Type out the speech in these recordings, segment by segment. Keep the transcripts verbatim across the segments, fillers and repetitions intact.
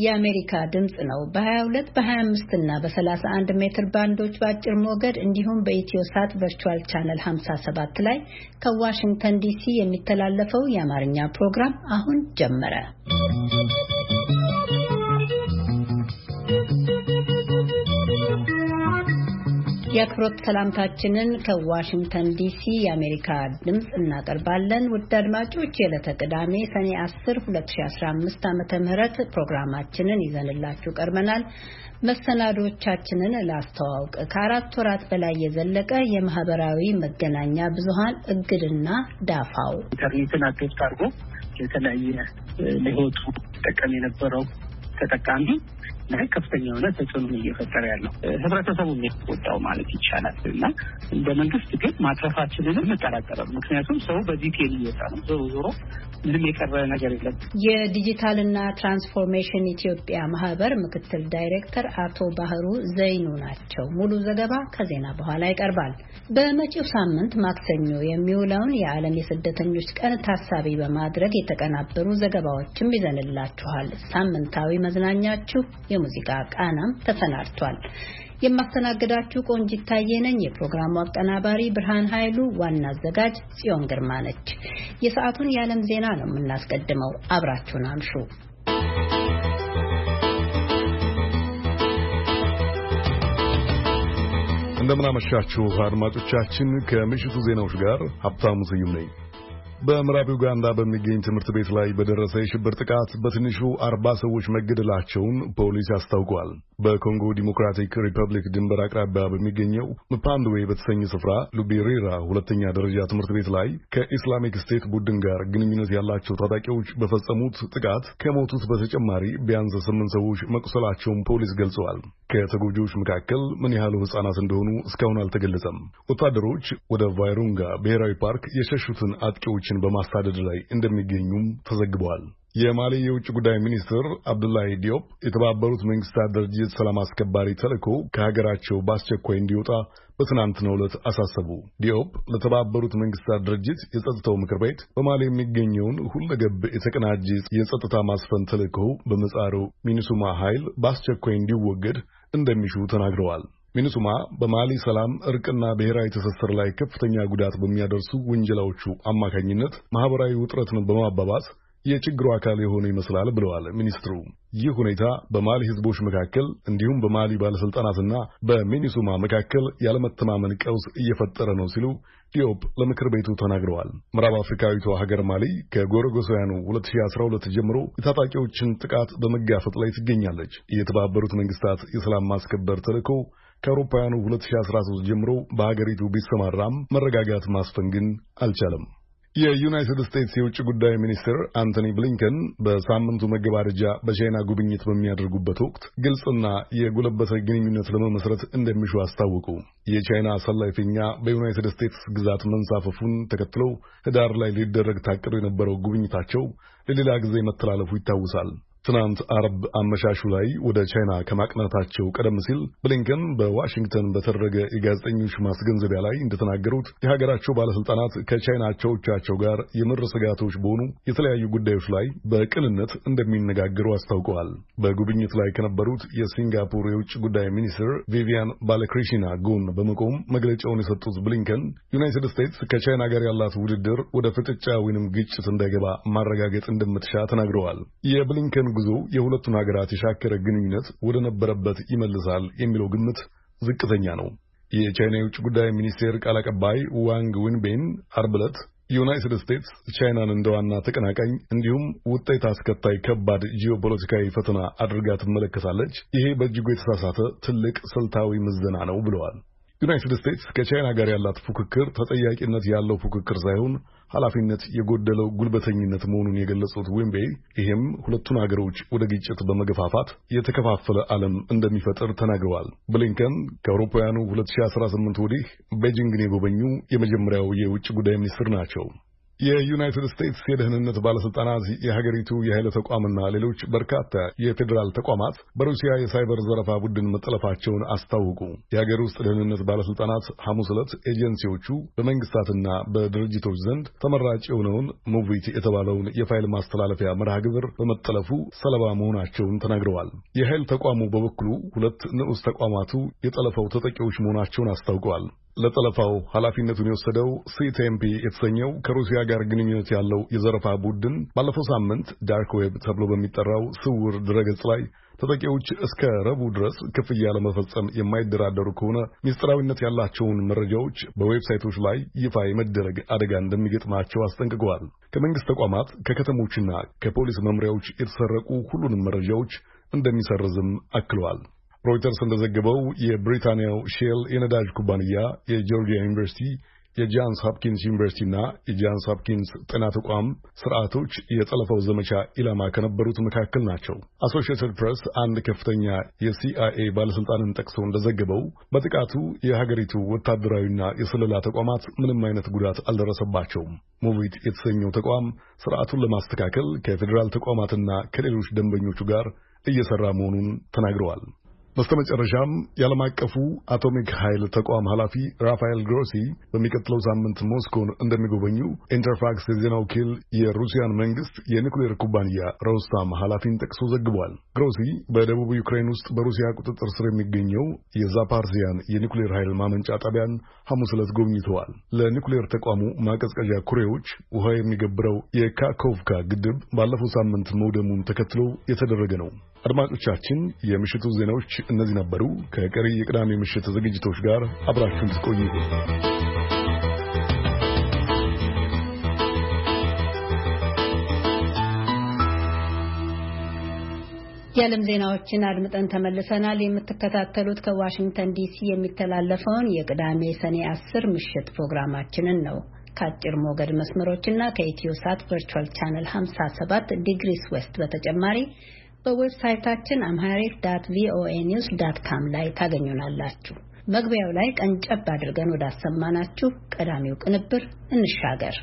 የአሜሪካ ድምጽ ነው። በ22 በ25 እና በ31 ሜትር ባንዶች በአጭር ሞገድ እንዲሁም በኢትዮሳት ቨርቹዋል ቻነል ሃምሳ ሰባት ላይ ከዋሽንግተን ዲሲ የሚተላለፈው የአማርኛ ፕሮግራም አሁን ጀመረ። የአክብሮት ሰላምታችንን ከዋሽንግተን ዲሲ የአሜሪካ ድምጽ እናቀርባለን። ውድ አድማጮች የዕለተ ቅዳሜ ሰኔ አስር ሁለት ሺህ አስራ አምስት ዓመተ ምህረት ፕሮግራማችንን ይዘንላችሁ ቀርበናል። መሰናዶቻችንን ላስተዋውቅ። ከአራት ወራት በላይ የዘለቀ የማህበራዊ መገናኛ ብዙሃን እግድና ዳፋው ኢንተርኔትን አጥፍቶ አድርጎ የተለያየ ለህይወቱ ተጠቃሚ የነበረው ተጠቃሚ ላይ ከፍተኛ የሆነ ተጽዕኖ እየፈጠረ ያለው ህብረተሰቡ የሚወጣው ማለት ይቻላል እና እንደ መንግስት ግን ማጥፋታችንን እንጠራጠራለን። ምክንያቱም ሰው በዲቴል እየወጣ ነው። ዞሮ ዞሮ ምንም የቀረ ነገር የለም። የዲጂታልና ትራንስፎርሜሽን ኢትዮጵያ ማህበር ምክትል ዳይሬክተር አቶ ባህሩ ዘይኑ ናቸው። ሙሉ ዘገባ ከዜና በኋላ ይቀርባል። በመጪው ሳምንት ማክሰኞ የሚውለውን የዓለም የስደተኞች ቀን ታሳቢ በማድረግ የተቀናበሩ ዘገባዎችም ይዘንላችኋል። ሳምንታዊ መዝናኛችሁ የሙዚቃ ቃናም ተሰናድቷል። የማስተናግዳችሁ ቆንጂት ታዬ ነኝ። የፕሮግራሙ አቀናባሪ ብርሃን ኃይሉ፣ ዋና አዘጋጅ ጽዮን ግርማ ነች። የሰዓቱን የዓለም ዜና ነው የምናስቀድመው። አብራችሁን አምሹ። እንደምን አመሻችሁ አድማጮቻችን። ከምሽቱ ዜናዎች ጋር ሀብታሙ ስዩም ነኝ። በምዕራብ ዩጋንዳ በሚገኝ ትምህርት ቤት ላይ በደረሰ የሽብር ጥቃት በትንሹ አርባ ሰዎች መገደላቸውን ፖሊስ አስታውቋል። በኮንጎ ዲሞክራቲክ ሪፐብሊክ ድንበር አቅራቢያ በሚገኘው ምፓንድዌ በተሰኘ ስፍራ ሉቤሬራ ሁለተኛ ደረጃ ትምህርት ቤት ላይ ከኢስላሚክ ስቴት ቡድን ጋር ግንኙነት ያላቸው ታጣቂዎች በፈጸሙት ጥቃት ከሞቱት በተጨማሪ ቢያንስ ስምንት ሰዎች መቁሰላቸውን ፖሊስ ገልጸዋል። ከተጎጂዎች መካከል ምን ያህሉ ሕፃናት እንደሆኑ እስካሁን አልተገለጸም። ወታደሮች ወደ ቫይሩንጋ ብሔራዊ ፓርክ የሸሹትን አጥቂዎች በማሳደድ ላይ እንደሚገኙም ተዘግበዋል። የማሊ የውጭ ጉዳይ ሚኒስትር አብዱላሂ ዲዮፕ የተባበሩት መንግስታት ድርጅት ሰላም አስከባሪ ተልዕኮ ከሀገራቸው በአስቸኳይ እንዲወጣ በትናንትናው ዕለት አሳሰቡ። ዲዮፕ ለተባበሩት መንግስታት ድርጅት የጸጥታው ምክር ቤት በማሊ የሚገኘውን ሁለገብ የተቀናጀ የጸጥታ ማስፈን ተልዕኮ በምህጻሩ ሚኒሱማ ኃይል በአስቸኳይ እንዲወገድ እንደሚሹ ተናግረዋል። ሚኒሱማ በማሊ ሰላም እርቅና ብሔራዊ ትስስር ላይ ከፍተኛ ጉዳት በሚያደርሱ ወንጀላዎቹ አማካኝነት ማህበራዊ ውጥረትን በማባባስ የችግሩ አካል የሆነ ይመስላል ብለዋል ሚኒስትሩ። ይህ ሁኔታ በማሊ ህዝቦች መካከል እንዲሁም በማሊ ባለስልጣናትና በሚኒሱማ መካከል ያለመተማመን ቀውስ እየፈጠረ ነው ሲሉ ዲዮፕ ለምክር ቤቱ ተናግረዋል። ምዕራብ አፍሪካዊቷ ሀገር ማሊ ከጎረጎሳውያኑ ሁለት ሺህ አስራ ሁለት ጀምሮ የታጣቂዎችን ጥቃት በመጋፈጥ ላይ ትገኛለች። የተባበሩት መንግስታት የሰላም ማስከበር ተልዕኮ ከአውሮፓውያኑ ሁለት ሺህ አስራ ሶስት ጀምሮ በሀገሪቱ ቢሰማራም መረጋጋት ማስፈን ግን አልቻለም። የዩናይትድ ስቴትስ የውጭ ጉዳይ ሚኒስትር አንቶኒ ብሊንከን በሳምንቱ መገባደጃ በቻይና ጉብኝት በሚያደርጉበት ወቅት ግልጽና የጎለበተ ግንኙነት ለመመስረት እንደሚሹ አስታወቁ። የቻይና ሰላይ ፊኛ በዩናይትድ ስቴትስ ግዛት መንሳፈፉን ተከትሎ ህዳር ላይ ሊደረግ ታቅዶ የነበረው ጉብኝታቸው ለሌላ ጊዜ መተላለፉ ይታወሳል። ትናንት አርብ አመሻሹ ላይ ወደ ቻይና ከማቅናታቸው ቀደም ሲል ብሊንከን በዋሽንግተን በተደረገ የጋዜጠኞች ማስገንዘቢያ ላይ እንደተናገሩት የሀገራቸው ባለስልጣናት ከቻይና አቻዎቻቸው ጋር የምር ስጋቶች በሆኑ የተለያዩ ጉዳዮች ላይ በቅንነት እንደሚነጋገሩ አስታውቀዋል። በጉብኝት ላይ ከነበሩት የሲንጋፖር የውጭ ጉዳይ ሚኒስትር ቪቪያን ባለክሪሽና ጎን በመቆም መግለጫውን የሰጡት ብሊንከን ዩናይትድ ስቴትስ ከቻይና ጋር ያላት ውድድር ወደ ፍጥጫ ወይንም ግጭት እንዳይገባ ማረጋገጥ እንደምትሻ ተናግረዋል። የብሊንከን ጉዞ የሁለቱን ሀገራት የሻከረ ግንኙነት ወደ ነበረበት ይመልሳል የሚለው ግምት ዝቅተኛ ነው። የቻይና የውጭ ጉዳይ ሚኒስቴር ቃል አቀባይ ዋንግ ዊንቤን ዓርብ ዕለት ዩናይትድ ስቴትስ ቻይናን እንደ ዋና ተቀናቃኝ እንዲሁም ውጤት አስከታይ ከባድ ጂኦፖለቲካዊ ፈተና አድርጋ ትመለከታለች፣ ይሄ በእጅጉ የተሳሳተ ትልቅ ስልታዊ ምዘና ነው ብለዋል። ዩናይትድ ስቴትስ ከቻይና ጋር ያላት ፉክክር ተጠያቂነት ያለው ፉክክር ሳይሆን ኃላፊነት የጎደለው ጉልበተኝነት መሆኑን የገለጹት ዊንቤ ይህም ሁለቱን ሀገሮች ወደ ግጭት በመገፋፋት የተከፋፈለ ዓለም እንደሚፈጥር ተናግረዋል። ብሊንከን ከአውሮፓውያኑ ሁለት ሺህ አስራ ስምንት ወዲህ ቤጂንግን የጎበኙ የመጀመሪያው የውጭ ጉዳይ ሚኒስትር ናቸው። የዩናይትድ ስቴትስ የደህንነት ባለስልጣናት የሀገሪቱ የኃይል ተቋምና ሌሎች በርካታ የፌዴራል ተቋማት በሩሲያ የሳይበር ዘረፋ ቡድን መጠለፋቸውን አስታወቁ። የሀገር ውስጥ ደህንነት ባለስልጣናት ሐሙስ ዕለት ኤጀንሲዎቹ በመንግስታትና በድርጅቶች ዘንድ ተመራጭ የሆነውን ሙቪት የተባለውን የፋይል ማስተላለፊያ መርሃ ግብር በመጠለፉ ሰለባ መሆናቸውን ተናግረዋል። የኃይል ተቋሙ በበኩሉ ሁለት ንዑስ ተቋማቱ የጠለፈው ተጠቂዎች መሆናቸውን አስታውቀዋል። ለጠለፋው ኃላፊነቱን የወሰደው ሲቴምፒ የተሰኘው ከሩሲያ ጋር ግንኙነት ያለው የዘረፋ ቡድን ባለፈው ሳምንት ዳርክ ዌብ ተብሎ በሚጠራው ስውር ድረገጽ ላይ ተጠቂዎች እስከ ረቡዕ ድረስ ክፍያ ለመፈጸም የማይደራደሩ ከሆነ ሚስጥራዊነት ያላቸውን መረጃዎች በዌብሳይቶች ላይ ይፋ የመደረግ አደጋ እንደሚገጥማቸው አስጠንቅቀዋል። ከመንግስት ተቋማት፣ ከከተሞችና ከፖሊስ መምሪያዎች የተሰረቁ ሁሉንም መረጃዎች እንደሚሰርዝም አክለዋል። ሮይተርስ እንደዘገበው የብሪታንያው ሼል የነዳጅ ኩባንያ፣ የጆርጂያ ዩኒቨርሲቲ፣ የጃንስ ሆፕኪንስ ዩኒቨርሲቲና የጃንስ ሆፕኪንስ ጤና ተቋም ስርዓቶች የጠለፈው ዘመቻ ኢላማ ከነበሩት መካከል ናቸው። አሶሺየትድ ፕሬስ አንድ ከፍተኛ የሲአይኤ ባለስልጣንን ጠቅሶ እንደዘገበው በጥቃቱ የሀገሪቱ ወታደራዊና የስለላ ተቋማት ምንም አይነት ጉዳት አልደረሰባቸውም። ሙቪት የተሰኘው ተቋም ስርዓቱን ለማስተካከል ከፌዴራል ተቋማትና ከሌሎች ደንበኞቹ ጋር እየሰራ መሆኑን ተናግረዋል። በስተመጨረሻም የዓለም አቀፉ አቶሚክ ኃይል ተቋም ኃላፊ ራፋኤል ግሮሲ በሚቀጥለው ሳምንት ሞስኮን እንደሚጎበኙ ኢንተርፋክስ የዜና ወኪል የሩሲያን መንግስት የኒኩሌር ኩባንያ ሮስታም ኃላፊን ጠቅሶ ዘግቧል። ግሮሲ በደቡብ ዩክሬን ውስጥ በሩሲያ ቁጥጥር ስር የሚገኘው የዛፓርዚያን የኒኩሌር ኃይል ማመንጫ ጣቢያን ሐሙስ ዕለት ጎብኝተዋል። ለኒኩሌር ተቋሙ ማቀዝቀዣ ኩሬዎች ውሃ የሚገብረው የካኮቭካ ግድብ ባለፈው ሳምንት መውደሙን ተከትሎ የተደረገ ነው። አድማጮቻችን፣ የምሽቱ ዜናዎች እነዚህ ነበሩ። ከቀሪ የቅዳሜ ምሽት ዝግጅቶች ጋር አብራችሁን ትቆዩ። የዓለም ዜናዎችን አድምጠን ተመልሰናል። የምትከታተሉት ከዋሽንግተን ዲሲ የሚተላለፈውን የቅዳሜ ሰኔ አስር ምሽት ፕሮግራማችንን ነው። ከአጭር ሞገድ መስመሮችና ከኢትዮ ሳት ቨርቹዋል ቻነል ሃምሳ ሰባት ዲግሪስ ዌስት በተጨማሪ በዌብሳይታችን አምሃሪክ ዳት ቪኦኤ ኒውስ ዳት ካም ላይ ታገኙናላችሁ። መግቢያው ላይ ቀንጨብ አድርገን ወዳሰማናችሁ ቀዳሚው ቅንብር እንሻገር።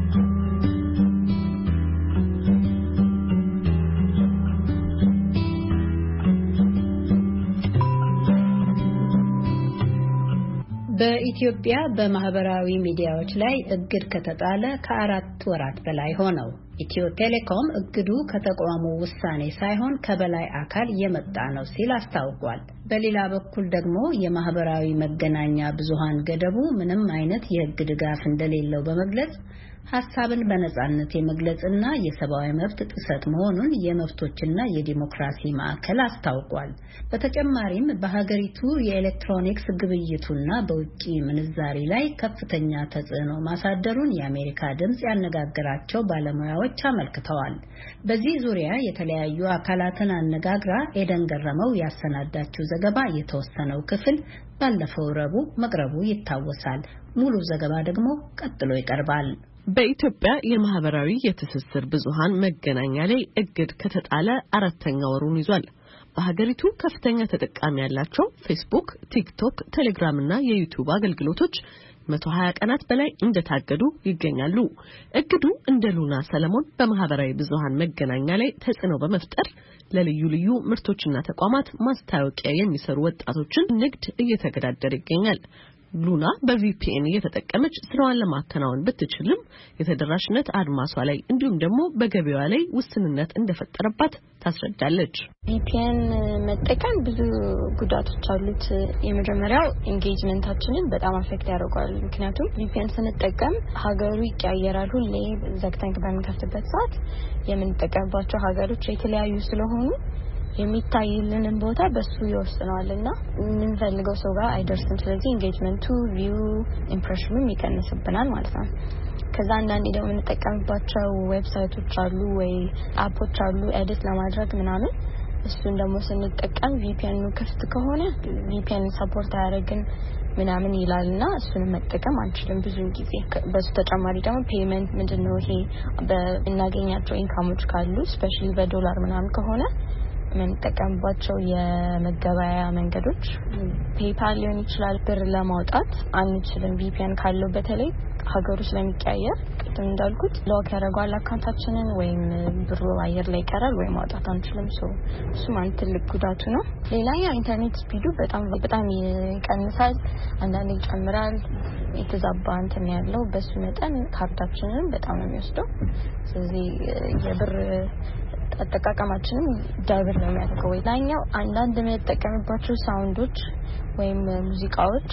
በኢትዮጵያ በማህበራዊ ሚዲያዎች ላይ እግድ ከተጣለ ከአራት ወራት በላይ ሆነው። ኢትዮ ቴሌኮም እግዱ ከተቋሙ ውሳኔ ሳይሆን ከበላይ አካል የመጣ ነው ሲል አስታውቋል። በሌላ በኩል ደግሞ የማህበራዊ መገናኛ ብዙሃን ገደቡ ምንም አይነት የህግ ድጋፍ እንደሌለው በመግለጽ ሐሳብን በነጻነት የመግለጽና የሰብአዊ መብት ጥሰት መሆኑን የመብቶችና የዲሞክራሲ ማዕከል አስታውቋል። በተጨማሪም በሀገሪቱ የኤሌክትሮኒክስ ግብይቱና በውጪ ምንዛሪ ላይ ከፍተኛ ተጽዕኖ ማሳደሩን የአሜሪካ ድምጽ ያነጋገራቸው ባለሙያዎች አመልክተዋል። በዚህ ዙሪያ የተለያዩ አካላትን አነጋግራ ኤደን ገረመው ያሰናዳችው ዘገባ የተወሰነው ክፍል ባለፈው ረቡዕ መቅረቡ ይታወሳል። ሙሉ ዘገባ ደግሞ ቀጥሎ ይቀርባል። በኢትዮጵያ የማህበራዊ የትስስር ብዙሃን መገናኛ ላይ እግድ ከተጣለ አራተኛ ወሩን ይዟል። በሀገሪቱ ከፍተኛ ተጠቃሚ ያላቸው ፌስቡክ፣ ቲክቶክ፣ ቴሌግራም እና የዩቲዩብ አገልግሎቶች መቶ ሀያ ቀናት በላይ እንደታገዱ ይገኛሉ። እግዱ እንደ ሉና ሰለሞን በማህበራዊ ብዙሃን መገናኛ ላይ ተጽዕኖ በመፍጠር ለልዩ ልዩ ምርቶችና ተቋማት ማስታወቂያ የሚሰሩ ወጣቶችን ንግድ እየተገዳደረ ይገኛል። ሉና በቪፒኤን እየተጠቀመች ስራዋን ለማከናወን ብትችልም የተደራሽነት አድማሷ ላይ እንዲሁም ደግሞ በገበያዋ ላይ ውስንነት እንደፈጠረባት ታስረዳለች። ቪፒኤን መጠቀም ብዙ ጉዳቶች አሉት። የመጀመሪያው ኢንጌጅመንታችንን በጣም አፌክት ያደርጋል። ምክንያቱም ቪፒኤን ስንጠቀም ሀገሩ ይቀያየራል። ሁሌ ዘግተን በምንከፍትበት ሰዓት የምንጠቀምባቸው ሀገሮች የተለያዩ ስለሆኑ የሚታይልንን ቦታ በሱ ይወስነዋልና የምንፈልገው ሰው ጋር አይደርስም። ስለዚህ ኢንጌጅመንቱ፣ ቪው፣ ኢምፕሬሽኑም ይቀንስብናል ማለት ነው። ከዛ አንዳንዴ ደግሞ የምንጠቀምባቸው ዌብሳይቶች አሉ ወይ አፖች አሉ ኤዲት ለማድረግ ምናምን። እሱን ደግሞ ስንጠቀም ቪፒኤን ክፍት ከሆነ ቪፒኤን ሰፖርት አያደርግም ምናምን ይላልና እሱን መጠቀም አንችልም ብዙ ጊዜ። በሱ ተጨማሪ ደግሞ ፔመንት ምንድነው ይሄ በእናገኛቸው ኢንካሞች ካሉ ስፔሻሊ በዶላር ምናምን ከሆነ የምንጠቀምባቸው የመገበያያ መንገዶች ፔፓል ሊሆን ይችላል ብር ለማውጣት አንችልም ቪፒኤን ካለው። በተለይ ሀገሩ ስለሚቀያየር በፊትም እንዳልኩት ሎክ ያደርጋል አካውንታችንን ወይም ብሩ አየር ላይ ይቀራል ወይም ማውጣት አንችልም ሶ እሱ ማለት ትልቅ ጉዳቱ ነው ሌላኛው ኢንተርኔት ስፒዱ በጣም በጣም ይቀንሳል አንዳንዴ ይጨምራል የተዛባ እንትን ያለው በሱ መጠን ካርዳችንን በጣም ነው የሚወስደው ስለዚህ የብር አጠቃቀማችንን ዳይቨር ነው የሚያደርገው ሌላኛው አንዳንድ የምንጠቀምባቸው ሳውንዶች ወይም ሙዚቃዎች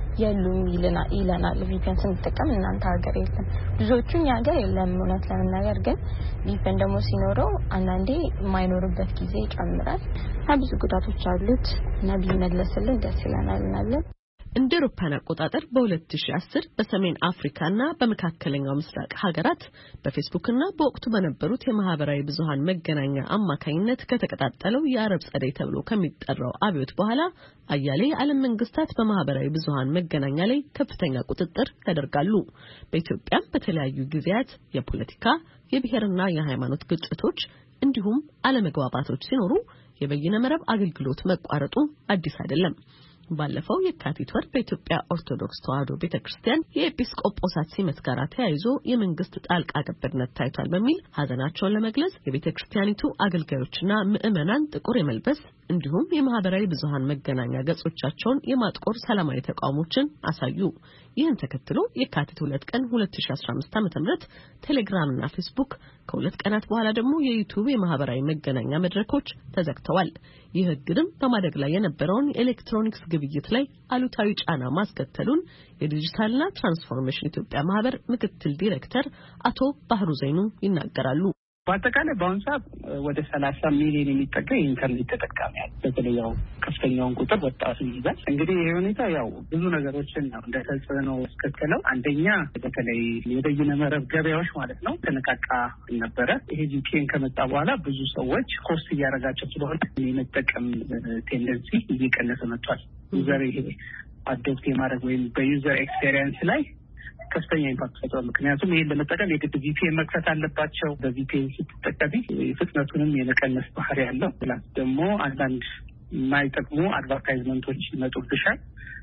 የሉም ይለና ይለናል ቪፒኤን ስንጠቀም እናንተ ሀገር የለም ብዙዎቹን ሀገር የለም እውነት ለመናገር ግን ቪፒኤን ደግሞ ሲኖረው አንዳንዴ የማይኖርበት ጊዜ ይጨምራል ብዙ ጉዳቶች አሉት እና ቢመለስልን ደስ ይለናል እናለን እንደ አውሮፓውያን አቆጣጠር በ2010 በሰሜን አፍሪካና በመካከለኛው ምስራቅ ሀገራት በፌስቡክና በወቅቱ በነበሩት የማህበራዊ ብዙሃን መገናኛ አማካኝነት ከተቀጣጠለው የአረብ ጸደይ ተብሎ ከሚጠራው አብዮት በኋላ አያሌ የዓለም መንግስታት በማህበራዊ ብዙሃን መገናኛ ላይ ከፍተኛ ቁጥጥር ያደርጋሉ። በኢትዮጵያም በተለያዩ ጊዜያት የፖለቲካ የብሔርና የሃይማኖት ግጭቶች እንዲሁም አለመግባባቶች ሲኖሩ የበይነ መረብ አገልግሎት መቋረጡ አዲስ አይደለም። ባለፈው የካቲት ወር በኢትዮጵያ ኦርቶዶክስ ተዋሕዶ ቤተክርስቲያን የኤጲስቆጶሳት ሲመት ጋር ተያይዞ የመንግስት ጣልቃ ገብነት ታይቷል በሚል ሀዘናቸውን ለመግለጽ የቤተክርስቲያኒቱ አገልጋዮችና ምዕመናን ጥቁር የመልበስ እንዲሁም የማህበራዊ ብዙሃን መገናኛ ገጾቻቸውን የማጥቆር ሰላማዊ ተቃውሞችን አሳዩ። ይህን ተከትሎ የካቲት ሁለት ቀን ሁለት ሺህ አስራ አምስት ዓ.ም ቴሌግራም እና ፌስቡክ ከሁለት ቀናት በኋላ ደግሞ የዩቲዩብ የማህበራዊ መገናኛ መድረኮች ተዘግተዋል። ይህ ህግም በማደግ ላይ የነበረውን ኤሌክትሮኒክስ ግብይት ላይ አሉታዊ ጫና ማስከተሉን የዲጂታልና ትራንስፎርሜሽን ኢትዮጵያ ማህበር ምክትል ዲሬክተር አቶ ባህሩ ዘይኑ ይናገራሉ። በአጠቃላይ በአሁኑ ሰዓት ወደ ሰላሳ ሚሊዮን የሚጠጋ የኢንተርኔት ተጠቃሚ አለ። በተለያው ከፍተኛውን ቁጥር ወጣቱ ይዛል። እንግዲህ ይሄ ሁኔታ ያው ብዙ ነገሮችን ነው እንደ ተጽዕኖ ያስከተለው። አንደኛ በተለይ የበይነ መረብ ገበያዎች ማለት ነው ተነቃቃ ነበረ። ይሄ ቪፒኤን ከመጣ በኋላ ብዙ ሰዎች ኮስት እያደረጋቸው ስለሆነ የመጠቀም ቴንደንሲ እየቀነሰ መጥቷል። ዩዘር ይሄ አዶፕት የማድረግ ወይም በዩዘር ኤክስፔሪየንስ ላይ ከፍተኛ ኢምፓክት ፈጥሯል። ምክንያቱም ይሄን ለመጠቀም የግድ ቪፒኤን መክፈት አለባቸው። በቪፒኤን ስትጠቀሚ ፍጥነቱንም የመቀነስ ባህሪ ያለው ፕላስ ደግሞ አንዳንድ የማይጠቅሙ አድቨርታይዝመንቶች ይመጡብሻል።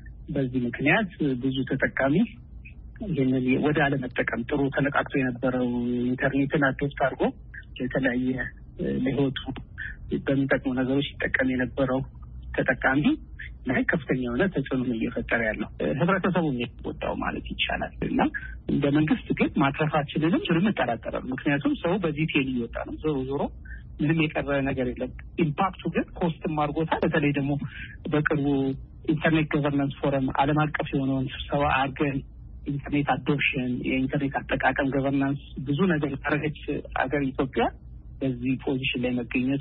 በዚህ ምክንያት ብዙ ተጠቃሚ ይሄንን ወደ አለመጠቀም ጥሩ ተነቃቅቶ የነበረው ኢንተርኔትን አዶፕት አድርጎ የተለያየ ለህይወቱ በሚጠቅሙ ነገሮች ይጠቀም የነበረው ተጠቃሚ ላይ ከፍተኛ የሆነ ተጽዕኖ እየፈጠረ ያለው ህብረተሰቡ የሚወጣው ማለት ይቻላል። እና እንደ መንግስት ግን ማትረፋችንንም ጭምር እንጠራጠራለን። ምክንያቱም ሰው በቪፒኤን እየወጣ ነው። ዞሮ ዞሮ ምንም የቀረ ነገር የለም። ኢምፓክቱ ግን ኮስትም አድርጎታል። በተለይ ደግሞ በቅርቡ ኢንተርኔት ገቨርናንስ ፎረም ዓለም አቀፍ የሆነውን ስብሰባ አድርገን ኢንተርኔት አዶፕሽን የኢንተርኔት አጠቃቀም ገቨርናንስ ብዙ ነገር ያደረገች አገር ኢትዮጵያ በዚህ ፖዚሽን ላይ መገኘቷ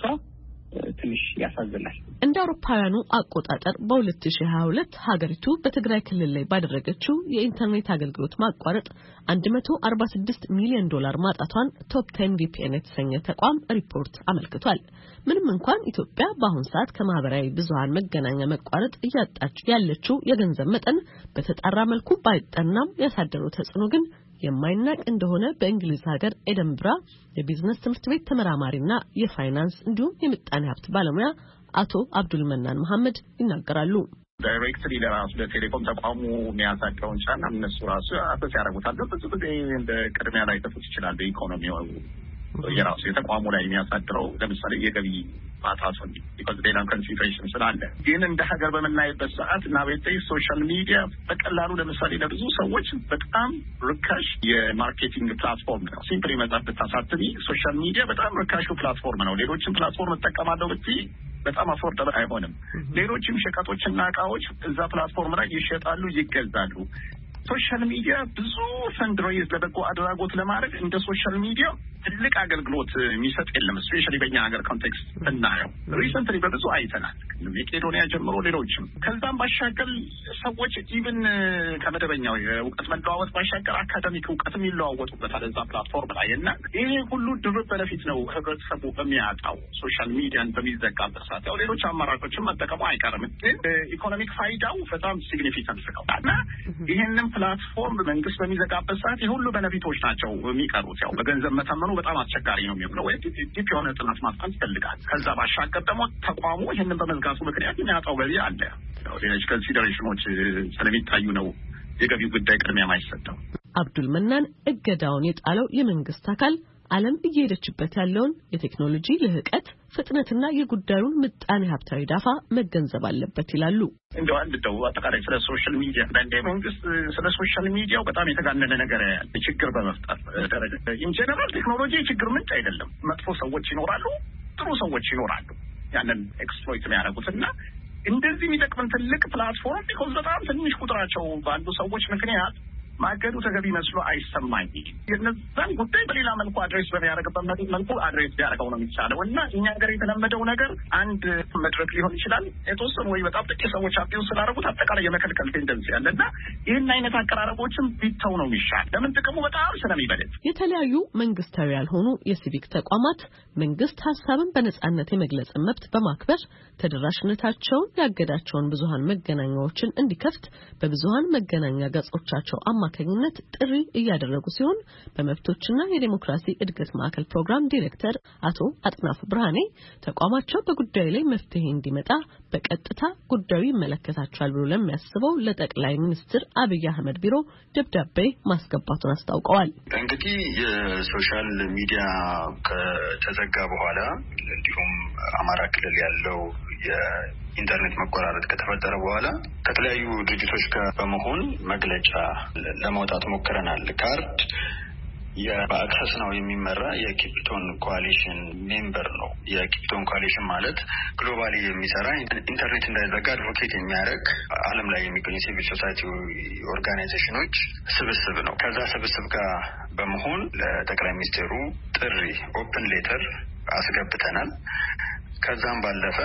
ትንሽ ያሳዝናል። እንደ አውሮፓውያኑ አቆጣጠር በሁለት ሺህ ሀያ ሁለት ሀገሪቱ በትግራይ ክልል ላይ ባደረገችው የኢንተርኔት አገልግሎት ማቋረጥ አንድ መቶ አርባ ስድስት ሚሊዮን ዶላር ማጣቷን ቶፕ ቴን ቪፒኤን የተሰኘ ተቋም ሪፖርት አመልክቷል። ምንም እንኳን ኢትዮጵያ በአሁኑ ሰዓት ከማህበራዊ ብዙሃን መገናኛ መቋረጥ እያጣች ያለችው የገንዘብ መጠን በተጣራ መልኩ ባይጠናም ያሳደረው ተጽዕኖ ግን የማይናቅ እንደሆነ በእንግሊዝ ሀገር ኤደንብራ የቢዝነስ ትምህርት ቤት ተመራማሪና የፋይናንስ እንዲሁም የምጣኔ ሀብት ባለሙያ አቶ አብዱል መናን መሐመድ ይናገራሉ። ዳይሬክትሊ ለራሱ ለቴሌኮም ተቋሙ የሚያሳቀውን ጫና እነሱ ራሱ አሰስ ያደርጉታል። ብዙ ጊዜ እንደ ቅድሚያ ላይ ተፈጽ ይችላል። ኢኮኖሚው የራሱ የተቋሙ ላይ የሚያሳድረው ለምሳሌ የገቢ ማጣቱን ቢኮዝ ሌላ ኮንሲደሬሽን ስላለ ግን እንደ ሀገር በምናይበት ሰዓት እና በተለይ ሶሻል ሚዲያ በቀላሉ ለምሳሌ ለብዙ ሰዎች በጣም ርካሽ የማርኬቲንግ ፕላትፎርም ነው። ሲምፕሊ መጻፍ ብታሳትሚ ሶሻል ሚዲያ በጣም ርካሹ ፕላትፎርም ነው። ሌሎችን ፕላትፎርም እጠቀማለሁ ብትይ በጣም አፎርደብል አይሆንም። ሌሎችም ሸቀጦችና እቃዎች እዛ ፕላትፎርም ላይ ይሸጣሉ፣ ይገዛሉ። ሶሻል ሚዲያ ብዙ ፈንድሬዝ ለበጎ አድራጎት ለማድረግ እንደ ሶሻል ሚዲያ ትልቅ አገልግሎት የሚሰጥ የለም። ስፔሻሊ በእኛ ሀገር ኮንቴክስት እናየው ሪሰንትሊ በብዙ አይተናል። መቄዶኒያ ጀምሮ ሌሎችም ከዛም ባሻገር ሰዎች ኢቭን ከመደበኛው የእውቀት መለዋወጥ ባሻገር አካዳሚክ እውቀትም ይለዋወጡበታል እዛ ፕላትፎርም ላይ እና ይሄ ሁሉ ድርብ በፊት ነው ህብረተሰቡ በሚያጣው ሶሻል ሚዲያን በሚዘጋበት ሰዓት ያው ሌሎች አማራጮችን መጠቀሙ አይቀርም። ግን ኢኮኖሚክ ፋይዳው በጣም ሲግኒፊካንት ነው እና ይሄንን ፕላትፎርም መንግስት በሚዘጋበት ሰዓት የሁሉ በነፊቶች ናቸው የሚቀሩት። ያው በገንዘብ መተመኑ በጣም አስቸጋሪ ነው የሚሆነው። ወይ ዲፕ የሆነ ጥናት ማጥፋት ይፈልጋል። ከዛ ባሻገር ደግሞ ተቋሙ ይሄንን በመዝጋቱ ምክንያት የሚያጣው ገቢ አለ። ያው ሌሎች ኮንሲደሬሽኖች ስለሚታዩ ነው የገቢው ጉዳይ ቅድሚያ የማይሰጠው። አብዱል መናን እገዳውን የጣለው የመንግስት አካል ዓለም እየሄደችበት ያለውን የቴክኖሎጂ ልህቀት ፍጥነትና የጉዳዩን ምጣኔ ሀብታዊ ዳፋ መገንዘብ አለበት ይላሉ። እንደው አንድ ደው አጠቃላይ ስለ ሶሻል ሚዲያ እንደ መንግስት ስለ ሶሻል ሚዲያው በጣም የተጋነነ ነገር ችግር በመፍጠር ደረጃ ኢንጀነራል ቴክኖሎጂ ችግር ምንጭ አይደለም። መጥፎ ሰዎች ይኖራሉ፣ ጥሩ ሰዎች ይኖራሉ። ያንን ኤክስፕሎይት የሚያደርጉትና እንደዚህ የሚጠቅመን ትልቅ ፕላትፎርም ቢኮዝ በጣም ትንሽ ቁጥራቸው ባሉ ሰዎች ምክንያት ማገዱ ተገቢ መስሎ አይሰማኝም። የነዛን ጉዳይ በሌላ መልኩ አድሬስ በሚያደርግበት መልኩ አድሬስ ቢያደርገው ነው የሚቻለው እና እኛ ሀገር የተለመደው ነገር አንድ መድረክ ሊሆን ይችላል የተወሰኑ ወይ በጣም ጥቂት ሰዎች አብዲው ስላደረጉት አጠቃላይ የመከልከል ቴንደንሲ ያለ እና ይህን አይነት አቀራረቦችን ቢተው ነው የሚሻል። ለምን ጥቅሙ በጣም ስለሚበልጥ። የተለያዩ መንግስታዊ ያልሆኑ የሲቪክ ተቋማት መንግስት ሀሳብን በነጻነት የመግለጽ መብት በማክበር ተደራሽነታቸውን ያገዳቸውን ብዙሃን መገናኛዎችን እንዲከፍት በብዙሃን መገናኛ ገጾቻቸው አማካኝነት ጥሪ እያደረጉ ሲሆን በመብቶችና የዲሞክራሲ እድገት ማዕከል ፕሮግራም ዳይሬክተር አቶ አጥናፉ ብርሃኔ ተቋማቸው በጉዳዩ ላይ መፍትሄ እንዲመጣ በቀጥታ ጉዳዩ ይመለከታቸዋል ብሎ ለሚያስበው ለጠቅላይ ሚኒስትር አብይ አህመድ ቢሮ ደብዳቤ ማስገባቱን አስታውቀዋል። እንግዲህ የሶሻል ሚዲያ ከተዘጋ በኋላ እንዲሁም አማራ ክልል ያለው የኢንተርኔት መቆራረጥ ከተፈጠረ በኋላ ከተለያዩ ድርጅቶች ጋር በመሆን መግለጫ ለማውጣት ሞክረናል። ካርድ የአክሰስ ነው የሚመራ የኪፕቶን ኮአሊሽን ሜምበር ነው። የኪፕቶን ኮአሊሽን ማለት ግሎባሊ የሚሰራ ኢንተርኔት እንዳይዘጋ አድቮኬት የሚያደርግ ዓለም ላይ የሚገኙ ሲቪል ሶሳይቲ ኦርጋናይዜሽኖች ስብስብ ነው። ከዛ ስብስብ ጋር በመሆን ለጠቅላይ ሚኒስትሩ ጥሪ ኦፕን ሌተር አስገብተናል። ከዛም ባለፈ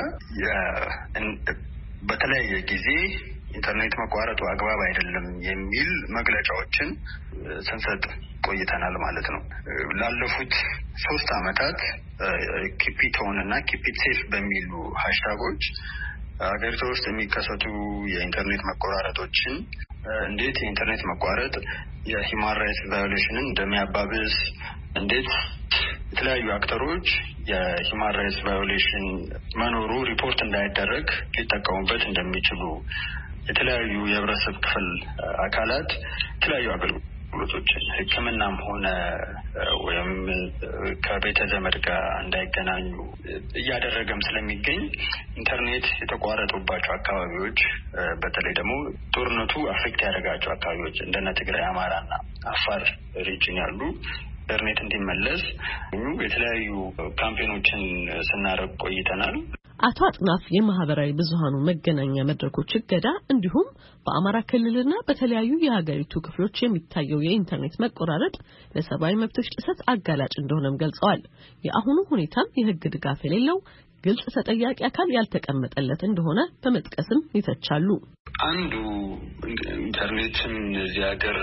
በተለያየ ጊዜ ኢንተርኔት መቋረጡ አግባብ አይደለም የሚል መግለጫዎችን ስንሰጥ ቆይተናል ማለት ነው። ላለፉት ሶስት አመታት ኪፒቶን እና ኪፒት ሴፍ በሚሉ ሃሽታጎች ሀገሪቱ ውስጥ የሚከሰቱ የኢንተርኔት መቆራረጦችን እንዴት የኢንተርኔት መቋረጥ የሂውማን ራይትስ ቫዮሌሽንን እንደሚያባብስ እንዴት የተለያዩ አክተሮች የሂውማን ራይትስ ቫዮሌሽን መኖሩ ሪፖርት እንዳይደረግ ሊጠቀሙበት እንደሚችሉ የተለያዩ የህብረተሰብ ክፍል አካላት የተለያዩ አገልግሎቶችን ሕክምናም ሆነ ወይም ከቤተ ዘመድ ጋር እንዳይገናኙ እያደረገም ስለሚገኝ ኢንተርኔት የተቋረጡባቸው አካባቢዎች በተለይ ደግሞ ጦርነቱ አፌክት ያደረጋቸው አካባቢዎች እንደነ ትግራይ፣ አማራና አፋር ሪጅን ያሉ ኢንተርኔት እንዲመለስ የተለያዩ ካምፔኖችን ስናደርግ ቆይተናል። አቶ አጥናፍ የማህበራዊ ብዙሃኑ መገናኛ መድረኮች እገዳ እንዲሁም በአማራ ክልልና በተለያዩ የሀገሪቱ ክፍሎች የሚታየው የኢንተርኔት መቆራረጥ ለሰብአዊ መብቶች ጥሰት አጋላጭ እንደሆነም ገልጸዋል። የአሁኑ ሁኔታም የህግ ድጋፍ የሌለው ግልጽ ተጠያቂ አካል ያልተቀመጠለት እንደሆነ በመጥቀስም ይተቻሉ። አንዱ ኢንተርኔትን እዚህ ሀገር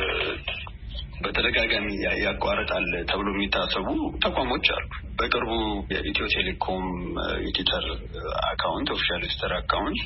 በተደጋጋሚ ያቋርጣል ተብሎ የሚታሰቡ ተቋሞች አሉ። በቅርቡ የኢትዮ ቴሌኮም የትዊተር አካውንት ኦፊሻል ትዊተር አካውንት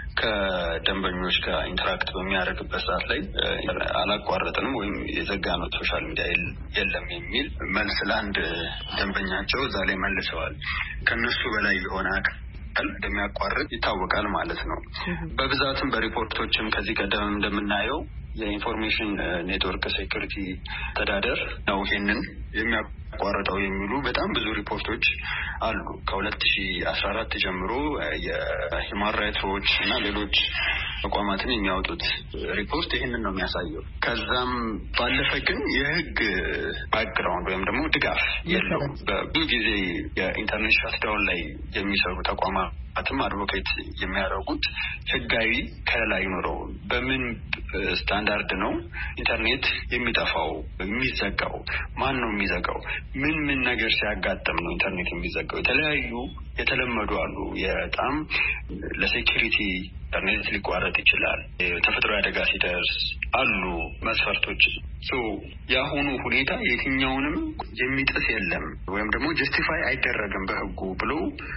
ከደንበኞች ጋር ኢንተራክት በሚያደርግበት ሰዓት ላይ አላቋረጥንም ወይም የዘጋነው ሶሻል ሚዲያ የለም የሚል መልስ ለአንድ ደንበኛቸው እዛ ላይ መልሰዋል። ከነሱ በላይ የሆነ እንደሚያቋርጥ ይታወቃል ማለት ነው። በብዛትም በሪፖርቶችም ከዚህ ቀደም እንደምናየው የኢንፎርሜሽን ኔትወርክ ሴኩሪቲ ተዳደር ነው ይሄንን የሚያቋርጠው የሚሉ በጣም ብዙ ሪፖርቶች አሉ። ከሁለት ሺህ አስራ አራት ጀምሮ የሂውማን ራይትስ ዎች እና ሌሎች ተቋማትን የሚያወጡት ሪፖርት ይሄንን ነው የሚያሳየው። ከዛም ባለፈ ግን የህግ ባክግራውንድ ወይም ደግሞ ድጋፍ የለውም። በብዙ ጊዜ የኢንተርኔት ሻትዳውን ላይ የሚሰሩ ተቋማትም አድቮኬት የሚያደርጉት ህጋዊ ከለላ ይኖረው በምን ስታንዳርድ ነው ኢንተርኔት የሚጠፋው የሚዘጋው፣ ማን ነው የሚዘጋው፣ ምን ምን ነገር ሲያጋጥም ነው ኢንተርኔት የሚዘጋው። የተለያዩ የተለመዱ አሉ። የጣም ለሴኩሪቲ ኢንተርኔት ሊቋረጥ ይችላል፣ ተፈጥሮ አደጋ ሲደርስ አሉ መስፈርቶች። ሶ ያሁኑ ሁኔታ የትኛውንም የሚጥስ የለም ወይም ደግሞ ጀስቲፋይ አይደረግም በህጉ ብሎ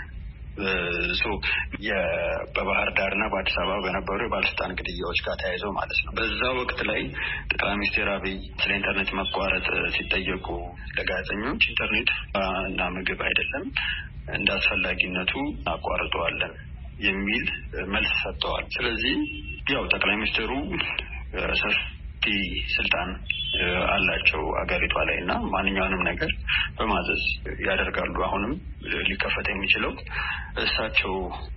ሶ የበባህር ዳርና በአዲስ አበባ በነበሩ የባለስልጣን ግድያዎች ጋር ተያይዘው ማለት ነው። በዛ ወቅት ላይ ጠቅላይ ሚኒስትር አብይ ስለ ኢንተርኔት መቋረጥ ሲጠየቁ ለጋዜጠኞች ኢንተርኔት እና ምግብ አይደለም እንደ አስፈላጊነቱ አቋርጠዋለን የሚል መልስ ሰጥተዋል። ስለዚህ ያው ጠቅላይ ሚኒስትሩ ሰፊ ሰፊ ስልጣን አላቸው አገሪቷ ላይና ማንኛውንም ነገር በማዘዝ ያደርጋሉ። አሁንም ሊከፈት የሚችለው እሳቸው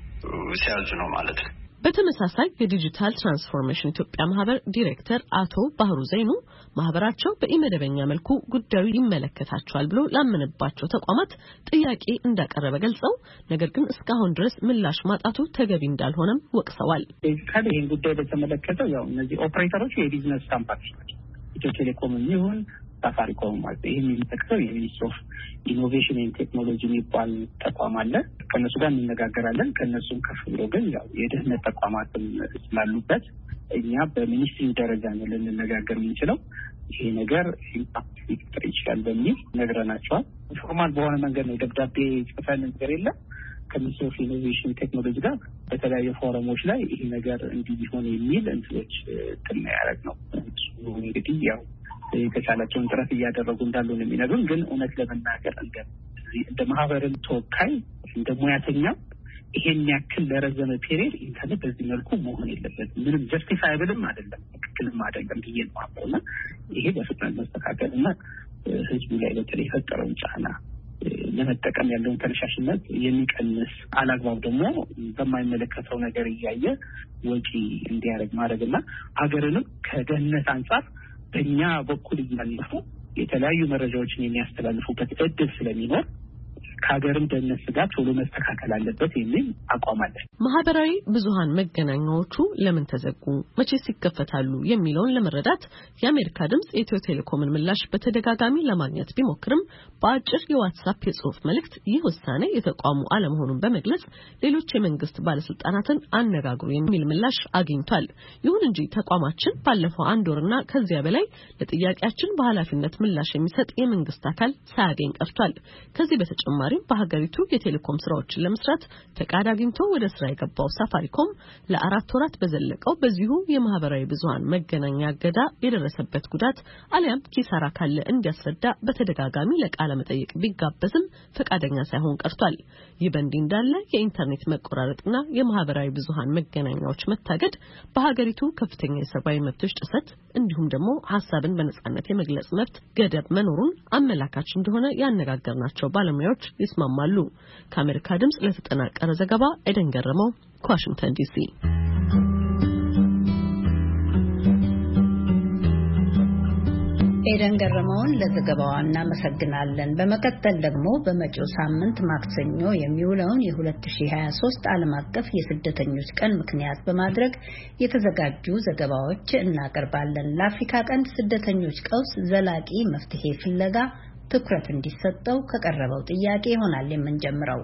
ሲያዙ ነው ማለት ነው። በተመሳሳይ የዲጂታል ትራንስፎርሜሽን ኢትዮጵያ ማህበር ዳይሬክተር አቶ ባህሩ ዘይኑ ማህበራቸው በኢመደበኛ መልኩ ጉዳዩ ይመለከታቸዋል ብሎ ላመነባቸው ተቋማት ጥያቄ እንዳቀረበ ገልጸው ነገር ግን እስካሁን ድረስ ምላሽ ማጣቱ ተገቢ እንዳልሆነም ወቅሰዋል። ከዚህ ይህን ጉዳይ በተመለከተ ያው እነዚህ ኦፕሬተሮች የቢዝነስ ካምፓኒዎች ናቸው። ኢትዮ ቴሌኮም ይሁን ሳፋሪኮም ማለት ይሄ የሚጠቅሰው የሚኒስትሪ ኦፍ ኢኖቬሽን ኤንድ ቴክኖሎጂ የሚባል ተቋም አለ። ከነሱ ጋር እንነጋገራለን። ከነሱም ከፍ ብሎ ግን ያው የደህንነት ተቋማትም ስላሉበት እኛ በሚኒስትሪ ደረጃ ነው ልንነጋገር የምንችለው። ይሄ ነገር ኢምፓክት ሊፈጥር ይችላል በሚል ነግረናቸዋል። ፎርማል በሆነ መንገድ ነው ደብዳቤ ጽፈን ነገር የለም ከሚኒስትሪ ኦፍ ኢኖቬሽን ቴክኖሎጂ ጋር በተለያዩ ፎረሞች ላይ ይሄ ነገር እንዲህ ቢሆን የሚል እንትኖች እንትን ያደረግ ነው። እንግዲህ ያው የተቻላቸውን ጥረት እያደረጉ እንዳሉ ነው የሚነግሩን። ግን እውነት ለመናገር እንደ ማህበርን ተወካይ እንደ ሙያተኛ ይሄን ያክል ለረዘመ ፔሪየድ ኢንተርኔት በዚህ መልኩ መሆን የለበትም። ምንም ጀስቲፋይብልም አይደለም፣ ትክክልም አይደለም ብዬ ነው አምነውና ይሄ በፍጥነት መስተካከል እና ህዝቡ ላይ በተለይ የፈጠረውን ጫና ለመጠቀም ያለውን ተነሳሽነት የሚቀንስ አላግባብ ደግሞ በማይመለከተው ነገር እያየ ወጪ እንዲያደርግ ማድረግና ሀገርንም ከደህንነት አንጻር በእኛ በኩል እያለፉ የተለያዩ መረጃዎችን የሚያስተላልፉበት እድል ስለሚኖር ከሀገርም ደህንነት ስጋት ቶሎ መስተካከል አለበት የሚል አቋም አለ። ማህበራዊ ብዙሃን መገናኛዎቹ ለምን ተዘጉ፣ መቼስ ይከፈታሉ የሚለውን ለመረዳት የአሜሪካ ድምጽ የኢትዮ ቴሌኮምን ምላሽ በተደጋጋሚ ለማግኘት ቢሞክርም በአጭር የዋትስአፕ የጽሑፍ መልእክት ይህ ውሳኔ የተቋሙ አለመሆኑን በመግለጽ ሌሎች የመንግስት ባለስልጣናትን አነጋግሩ የሚል ምላሽ አግኝቷል። ይሁን እንጂ ተቋማችን ባለፈው አንድ ወርና ከዚያ በላይ ለጥያቄያችን በኃላፊነት ምላሽ የሚሰጥ የመንግስት አካል ሳያገኝ ቀርቷል። ከዚህ በተጨማሪ በሀገሪቱ የቴሌኮም ስራዎችን ለመስራት ፈቃድ አግኝቶ ወደ ስራ የገባው ሳፋሪኮም ለአራት ወራት በዘለቀው በዚሁ የማህበራዊ ብዙሃን መገናኛ አገዳ የደረሰበት ጉዳት አሊያም ኪሳራ ካለ እንዲያስረዳ በተደጋጋሚ ለቃለ መጠይቅ ቢጋበዝም ፈቃደኛ ሳይሆን ቀርቷል። ይህ በእንዲህ እንዳለ የኢንተርኔት መቆራረጥና የማህበራዊ ብዙሃን መገናኛዎች መታገድ በሀገሪቱ ከፍተኛ የሰብአዊ መብቶች ጥሰት እንዲሁም ደግሞ ሀሳብን በነጻነት የመግለጽ መብት ገደብ መኖሩን አመላካች እንደሆነ ያነጋገርናቸው ባለሙያዎች ይስማማሉ። ከአሜሪካ ድምጽ ለተጠናቀረ ዘገባ ኤደን ገረመው ከዋሽንግተን ዲሲ። ኤደን ገረመውን ለዘገባዋ እናመሰግናለን። በመቀጠል ደግሞ በመጪው ሳምንት ማክሰኞ የሚውለውን የ2023 ዓለም አቀፍ የስደተኞች ቀን ምክንያት በማድረግ የተዘጋጁ ዘገባዎች እናቀርባለን። ለአፍሪካ ቀንድ ስደተኞች ቀውስ ዘላቂ መፍትሄ ፍለጋ ትኩረት እንዲሰጠው ከቀረበው ጥያቄ ይሆናል የምንጀምረው።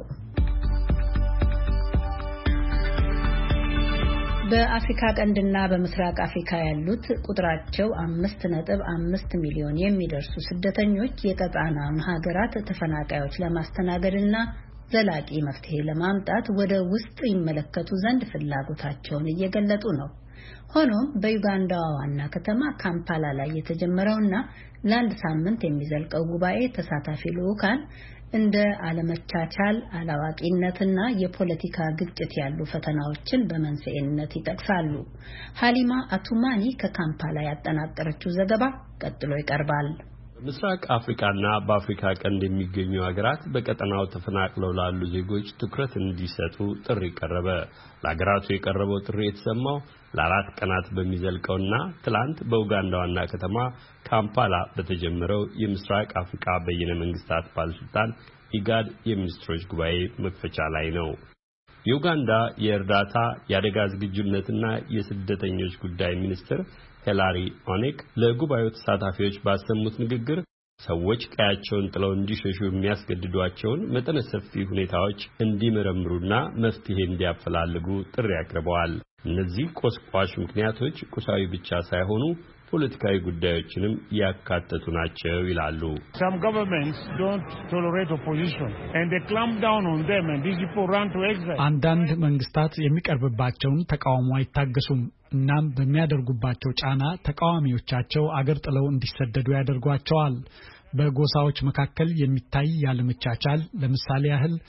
በአፍሪካ ቀንድና በምስራቅ አፍሪካ ያሉት ቁጥራቸው አምስት ነጥብ አምስት ሚሊዮን የሚደርሱ ስደተኞች የቀጣናውን ሀገራት ተፈናቃዮች ለማስተናገድና ዘላቂ መፍትሄ ለማምጣት ወደ ውስጥ ይመለከቱ ዘንድ ፍላጎታቸውን እየገለጡ ነው። ሆኖም በዩጋንዳዋ ዋና ከተማ ካምፓላ ላይ የተጀመረውና ለአንድ ሳምንት የሚዘልቀው ጉባኤ ተሳታፊ ልዑካን እንደ አለመቻቻል፣ አላዋቂነትና የፖለቲካ ግጭት ያሉ ፈተናዎችን በመንስኤነት ይጠቅሳሉ። ሀሊማ አቱማኒ ከካምፓላ ያጠናቀረችው ዘገባ ቀጥሎ ይቀርባል። በምስራቅ አፍሪካና በአፍሪካ ቀንድ የሚገኙ ሀገራት በቀጠናው ተፈናቅለው ላሉ ዜጎች ትኩረት እንዲሰጡ ጥሪ ቀረበ። ለሀገራቱ የቀረበው ጥሪ የተሰማው ለአራት ቀናት በሚዘልቀውና ትላንት በኡጋንዳ ዋና ከተማ ካምፓላ በተጀመረው የምስራቅ አፍሪካ በይነ መንግስታት ባለስልጣን ኢጋድ የሚኒስትሮች ጉባኤ መክፈቻ ላይ ነው። የኡጋንዳ የእርዳታ የአደጋ ዝግጁነትና የስደተኞች ጉዳይ ሚኒስትር ሄላሪ ኦኔክ ለጉባኤው ተሳታፊዎች ባሰሙት ንግግር ሰዎች ቀያቸውን ጥለው እንዲሸሹ የሚያስገድዷቸውን መጠነ ሰፊ ሁኔታዎች እንዲመረምሩና መፍትሄ እንዲያፈላልጉ ጥሪ አቅርበዋል። እነዚህ ቆስቋሽ ምክንያቶች ቁሳዊ ብቻ ሳይሆኑ ፖለቲካዊ ጉዳዮችንም ያካተቱ ናቸው ይላሉ። Some governments don't tolerate opposition and they clamp down on them and these people run to exile. አንዳንድ መንግስታት የሚቀርብባቸውን ተቃውሞ አይታገሱም። እናም በሚያደርጉባቸው ጫና ተቃዋሚዎቻቸው አገር ጥለው እንዲሰደዱ ያደርጓቸዋል። በጎሳዎች መካከል የሚታይ ያለመቻቻል ለምሳሌ ያህል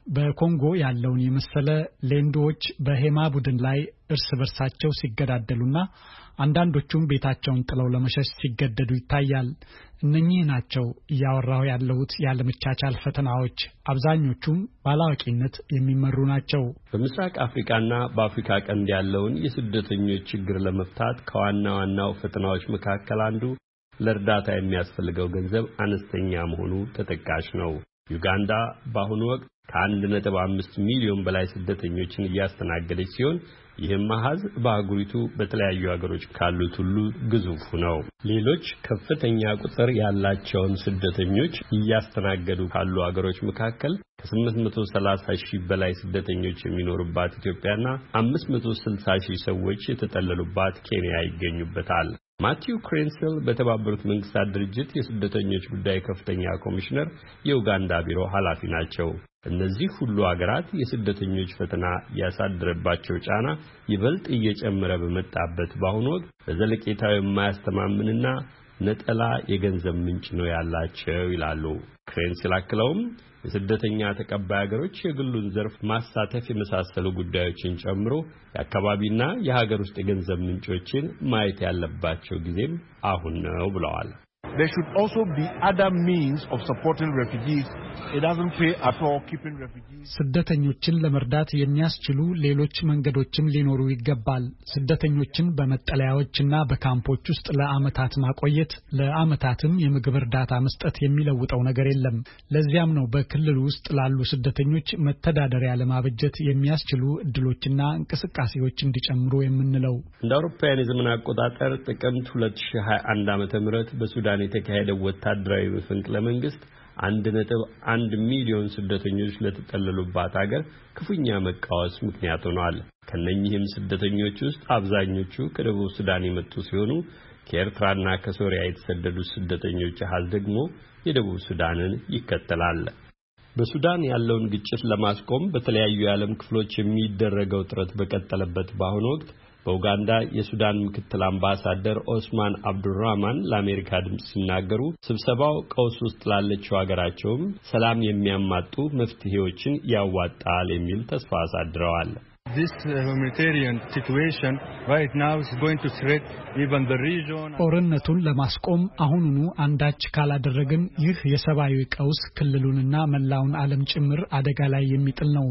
በኮንጎ ያለውን የመሰለ ሌንዶዎች በሄማ ቡድን ላይ እርስ በርሳቸው ሲገዳደሉና አንዳንዶቹም ቤታቸውን ጥለው ለመሸሽ ሲገደዱ ይታያል። እነኚህ ናቸው እያወራው ያለሁት ያለመቻቻል ፈተናዎች። አብዛኞቹም ባላዋቂነት የሚመሩ ናቸው። በምስራቅ አፍሪካና በአፍሪካ ቀንድ ያለውን የስደተኞች ችግር ለመፍታት ከዋና ዋናው ፈተናዎች መካከል አንዱ ለእርዳታ የሚያስፈልገው ገንዘብ አነስተኛ መሆኑ ተጠቃሽ ነው። ዩጋንዳ በአሁኑ ወቅት ከአንድ ነጥብ አምስት ሚሊዮን በላይ ስደተኞችን እያስተናገደች ሲሆን ይህም አሃዝ በአህጉሪቱ በተለያዩ ሀገሮች ካሉት ሁሉ ግዙፉ ነው። ሌሎች ከፍተኛ ቁጥር ያላቸውን ስደተኞች እያስተናገዱ ካሉ ሀገሮች መካከል ከስምንት መቶ ሰላሳ ሺህ በላይ ስደተኞች የሚኖሩባት ኢትዮጵያና አምስት መቶ ስልሳ ሺህ ሰዎች የተጠለሉባት ኬንያ ይገኙበታል። ማቲው ክሬንስል በተባበሩት መንግስታት ድርጅት የስደተኞች ጉዳይ ከፍተኛ ኮሚሽነር የኡጋንዳ ቢሮ ኃላፊ ናቸው። እነዚህ ሁሉ ሀገራት የስደተኞች ፈተና ያሳደረባቸው ጫና ይበልጥ እየጨመረ በመጣበት በአሁኑ ወቅት በዘለቄታው የማያስተማምንና ነጠላ የገንዘብ ምንጭ ነው ያላቸው ይላሉ። ክሬንስል አክለውም የስደተኛ ተቀባይ ሀገሮች የግሉን ዘርፍ ማሳተፍ የመሳሰሉ ጉዳዮችን ጨምሮ የአካባቢና የሀገር ውስጥ የገንዘብ ምንጮችን ማየት ያለባቸው ጊዜም አሁን ነው ብለዋል። There should also be other means of supporting refugees. It doesn't pay at all keeping refugees. ስደተኞችን ለመርዳት የሚያስችሉ ሌሎች መንገዶችም ሊኖሩ ይገባል። ስደተኞችን በመጠለያዎችና በካምፖች ውስጥ ለአመታት ማቆየት ለአመታትም የምግብ እርዳታ መስጠት የሚለውጠው ነገር የለም። ለዚያም ነው በክልሉ ውስጥ ላሉ ስደተኞች መተዳደሪያ ለማበጀት የሚያስችሉ እድሎችና እንቅስቃሴዎች እንዲጨምሩ የምንለው። እንደ አውሮፓውያን የዘመን አቆጣጠር ጥቅምት ሁለት ሺህ ሃያ አንድ ዓመተ ምህረት በሱዳን የተካሄደው ወታደራዊ መፈንቅለ መንግስት አንድ ነጥብ አንድ ሚሊዮን ስደተኞች ለተጠለሉባት ሀገር ክፉኛ መቃወስ ምክንያት ሆኗል። ከነኚህም ስደተኞች ውስጥ አብዛኞቹ ከደቡብ ሱዳን የመጡ ሲሆኑ ከኤርትራና ከሶሪያ የተሰደዱ ስደተኞች አሃዝ ደግሞ የደቡብ ሱዳንን ይከተላል። በሱዳን ያለውን ግጭት ለማስቆም በተለያዩ የዓለም ክፍሎች የሚደረገው ጥረት በቀጠለበት በአሁኑ ወቅት በኡጋንዳ የሱዳን ምክትል አምባሳደር ኦስማን አብዱራህማን ለአሜሪካ ድምጽ ሲናገሩ ስብሰባው ቀውስ ውስጥ ላለችው ሀገራቸውም ሰላም የሚያማጡ መፍትሄዎችን ያዋጣል የሚል ተስፋ አሳድረዋል። This humanitarian situation right now is going to threat even the region. ጦርነቱን ለማስቆም አሁኑኑ አንዳች ካላደረግን ይህ የሰብአዊ ቀውስ ክልሉንና መላውን ዓለም ጭምር አደጋ ላይ የሚጥል ነው።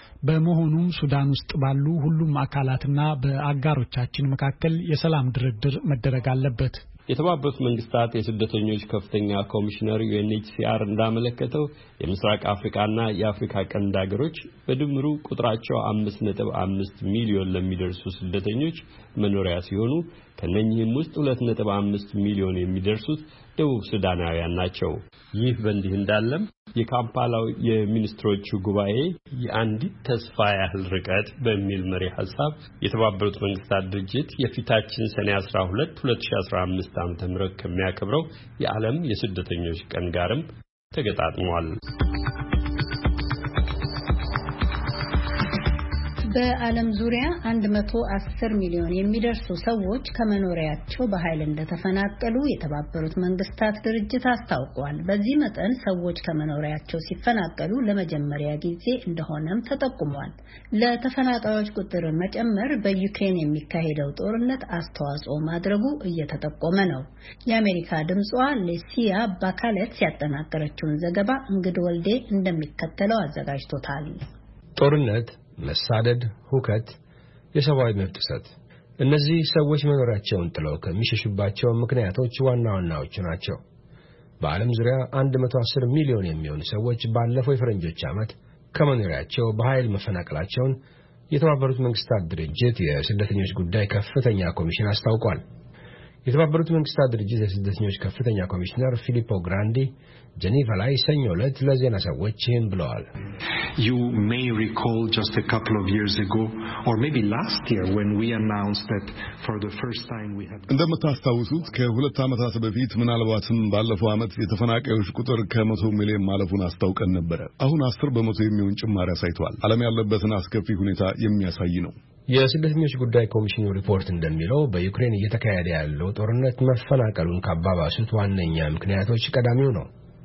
በመሆኑም ሱዳን ውስጥ ባሉ ሁሉም አካላትና በአጋሮቻችን መካከል የሰላም ድርድር መደረግ አለበት። የተባበሩት መንግስታት የስደተኞች ከፍተኛ ኮሚሽነር ዩኤንኤችሲአር እንዳመለከተው የምስራቅ አፍሪካና የአፍሪካ ቀንድ ሀገሮች በድምሩ ቁጥራቸው አምስት ነጥብ አምስት ሚሊዮን ለሚደርሱ ስደተኞች መኖሪያ ሲሆኑ ከነኚህም ውስጥ ሁለት ነጥብ አምስት ሚሊዮን የሚደርሱት ደቡብ ሱዳናውያን ናቸው። ይህ በእንዲህ እንዳለም የካምፓላው የሚኒስትሮቹ ጉባኤ የአንዲት ተስፋ ያህል ርቀት በሚል መሪ ሐሳብ የተባበሩት መንግስታት ድርጅት የፊታችን ሰኔ አስራ ሁለት ሁለት ሺህ አስራ አምስት ዓመተ ምህረት ከሚያከብረው የዓለም የስደተኞች ቀን ጋርም ተገጣጥሟል። በዓለም ዙሪያ አንድ መቶ አስር ሚሊዮን የሚደርሱ ሰዎች ከመኖሪያቸው በኃይል እንደተፈናቀሉ የተባበሩት መንግስታት ድርጅት አስታውቋል። በዚህ መጠን ሰዎች ከመኖሪያቸው ሲፈናቀሉ ለመጀመሪያ ጊዜ እንደሆነም ተጠቁሟል። ለተፈናቃዮች ቁጥር መጨመር በዩክሬን የሚካሄደው ጦርነት አስተዋጽኦ ማድረጉ እየተጠቆመ ነው። የአሜሪካ ድምጿ ሌሲያ ባካሌት ያጠናቀረችውን ዘገባ እንግድ ወልዴ እንደሚከተለው አዘጋጅቶታል። ጦርነት፣ መሳደድ፣ ሁከት፣ የሰብአዊ መብት ጥሰት እነዚህ ሰዎች መኖሪያቸውን ጥለው ከሚሸሹባቸው ምክንያቶች ዋና ዋናዎቹ ናቸው። በዓለም ዙሪያ አንድ መቶ አስር ሚሊዮን የሚሆኑ ሰዎች ባለፈው የፈረንጆች ዓመት ከመኖሪያቸው በኃይል መፈናቀላቸውን የተባበሩት መንግስታት ድርጅት የስደተኞች ጉዳይ ከፍተኛ ኮሚሽን አስታውቋል። የተባበሩት መንግስታት ድርጅት የስደተኞች ከፍተኛ ኮሚሽነር ፊሊፖ ግራንዲ ጄኔቫ ላይ ሰኞ ዕለት ለዜና ሰዎች ይህን ብለዋል። You may recall just a couple of years ago or maybe last year when we announced that for the first time we had እንደምታስታውሱት ከሁለት ዓመታት በፊት ምናልባትም ባለፈው ዓመት የተፈናቃዮች ቁጥር ከመቶ ሚሊዮን ማለፉን አስታውቀን ነበር። አሁን አስር በመቶ የሚሆን ጭማሪ አሳይቷል። ዓለም ያለበትን አስከፊ ሁኔታ የሚያሳይ ነው። የስደተኞች ጉዳይ ኮሚሽኑ ሪፖርት እንደሚለው በዩክሬን እየተካሄደ ያለው ጦርነት መፈናቀሉን ካባባሱት ዋነኛ ምክንያቶች ቀዳሚው ነው።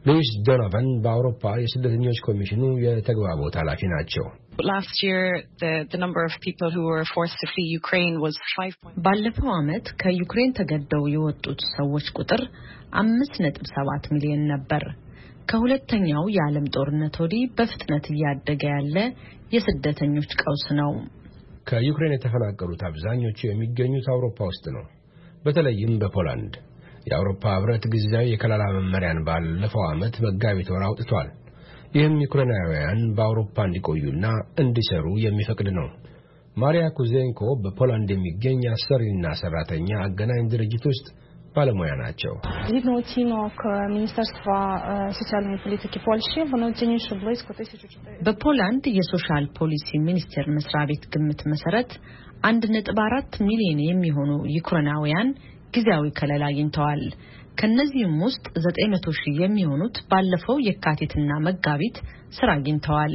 ሉዊስ ዶኖቫን በአውሮፓ የስደተኞች ኮሚሽኑ የተግባቦት ኃላፊ ናቸው። Last year the the number of people who were forced to flee Ukraine was five. ባለፈው ዓመት ከዩክሬን ተገደው የወጡት ሰዎች ቁጥር አምስት ነጥብ ሰባት ሚሊዮን ነበር። ከሁለተኛው የዓለም ጦርነት ወዲህ በፍጥነት እያደገ ያለ የስደተኞች ቀውስ ነው። ከዩክሬን የተፈናቀሉት አብዛኞቹ የሚገኙት አውሮፓ ውስጥ ነው፣ በተለይም በፖላንድ። የአውሮፓ ህብረት ጊዜያዊ የከለላ መመሪያን ባለፈው ዓመት መጋቢት ወር አውጥቷል። ይህም ዩክሬናውያን በአውሮፓ እንዲቆዩና እንዲሰሩ የሚፈቅድ ነው። ማሪያ ኩዜንኮ በፖላንድ የሚገኝ አሰሪና ሰራተኛ አገናኝ ድርጅት ውስጥ ባለሙያ ናቸው። Згідно оцінок Міністерства соціальної політики Польщі, вони оцінюють близько тисячі чотириста በፖላንድ የሶሻል ፖሊሲ ሚኒስቴር መስሪያ ቤት ግምት መሰረት አንድ ነጥብ አራት ሚሊዮን የሚሆኑ ዩክሬናውያን ጊዜያዊ ከለላ አግኝተዋል። ከነዚህም ውስጥ ዘጠኝ መቶ ሺህ የሚሆኑት ባለፈው የካቲትና መጋቢት ስራ አግኝተዋል።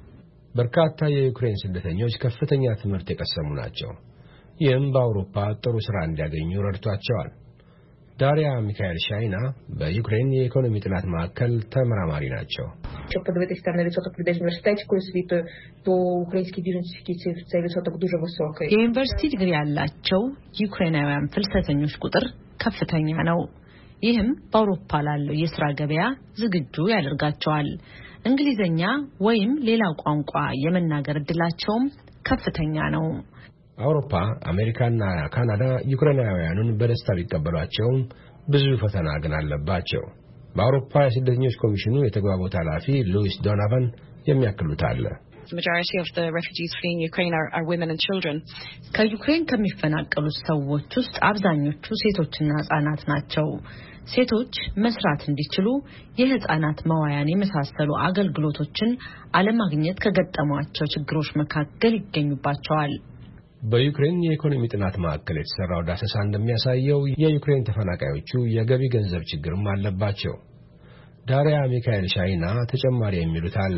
በርካታ የዩክሬን ስደተኞች ከፍተኛ ትምህርት የቀሰሙ ናቸው። ይህም በአውሮፓ ጥሩ ስራ እንዲያገኙ ረድቷቸዋል። ዳሪያ ሚካኤል ሻይና በዩክሬን የኢኮኖሚ ጥናት ማዕከል ተመራማሪ ናቸው። Щоб подивитися там на відсоток людей з університетської освіти, то українські біженці цей відсоток дуже високий. የዩኒቨርሲቲ ዲግሪ ያላቸው ዩክሬናውያን ፍልሰተኞች ቁጥር ከፍተኛ ነው። ይህም በአውሮፓ ላለው የሥራ ገበያ ዝግጁ ያደርጋቸዋል። እንግሊዘኛ ወይም ሌላ ቋንቋ የመናገር እድላቸውም ከፍተኛ ነው። አውሮፓ፣ አሜሪካና ካናዳ ዩክሬናውያኑን በደስታ ቢቀበሏቸውም ብዙ ፈተና ግን አለባቸው። በአውሮፓ የስደተኞች ኮሚሽኑ የተግባቦት ኃላፊ ሉዊስ ዶኖቫን የሚያክሉት አለ። The majority of the refugees fleeing Ukraine are, are women and children. ከዩክሬን ከሚፈናቀሉት ሰዎች ውስጥ አብዛኞቹ ሴቶችና ህጻናት ናቸው። ሴቶች መስራት እንዲችሉ የህፃናት መዋያን የመሳሰሉ አገልግሎቶችን አለማግኘት ከገጠሟቸው ችግሮች መካከል ይገኙባቸዋል። በዩክሬን የኢኮኖሚ ጥናት ማዕከል የተሰራው ዳሰሳ እንደሚያሳየው የዩክሬን ተፈናቃዮቹ የገቢ ገንዘብ ችግርም አለባቸው። ዳሪያ ሚካኤል ሻይና ተጨማሪ የሚሉት አለ።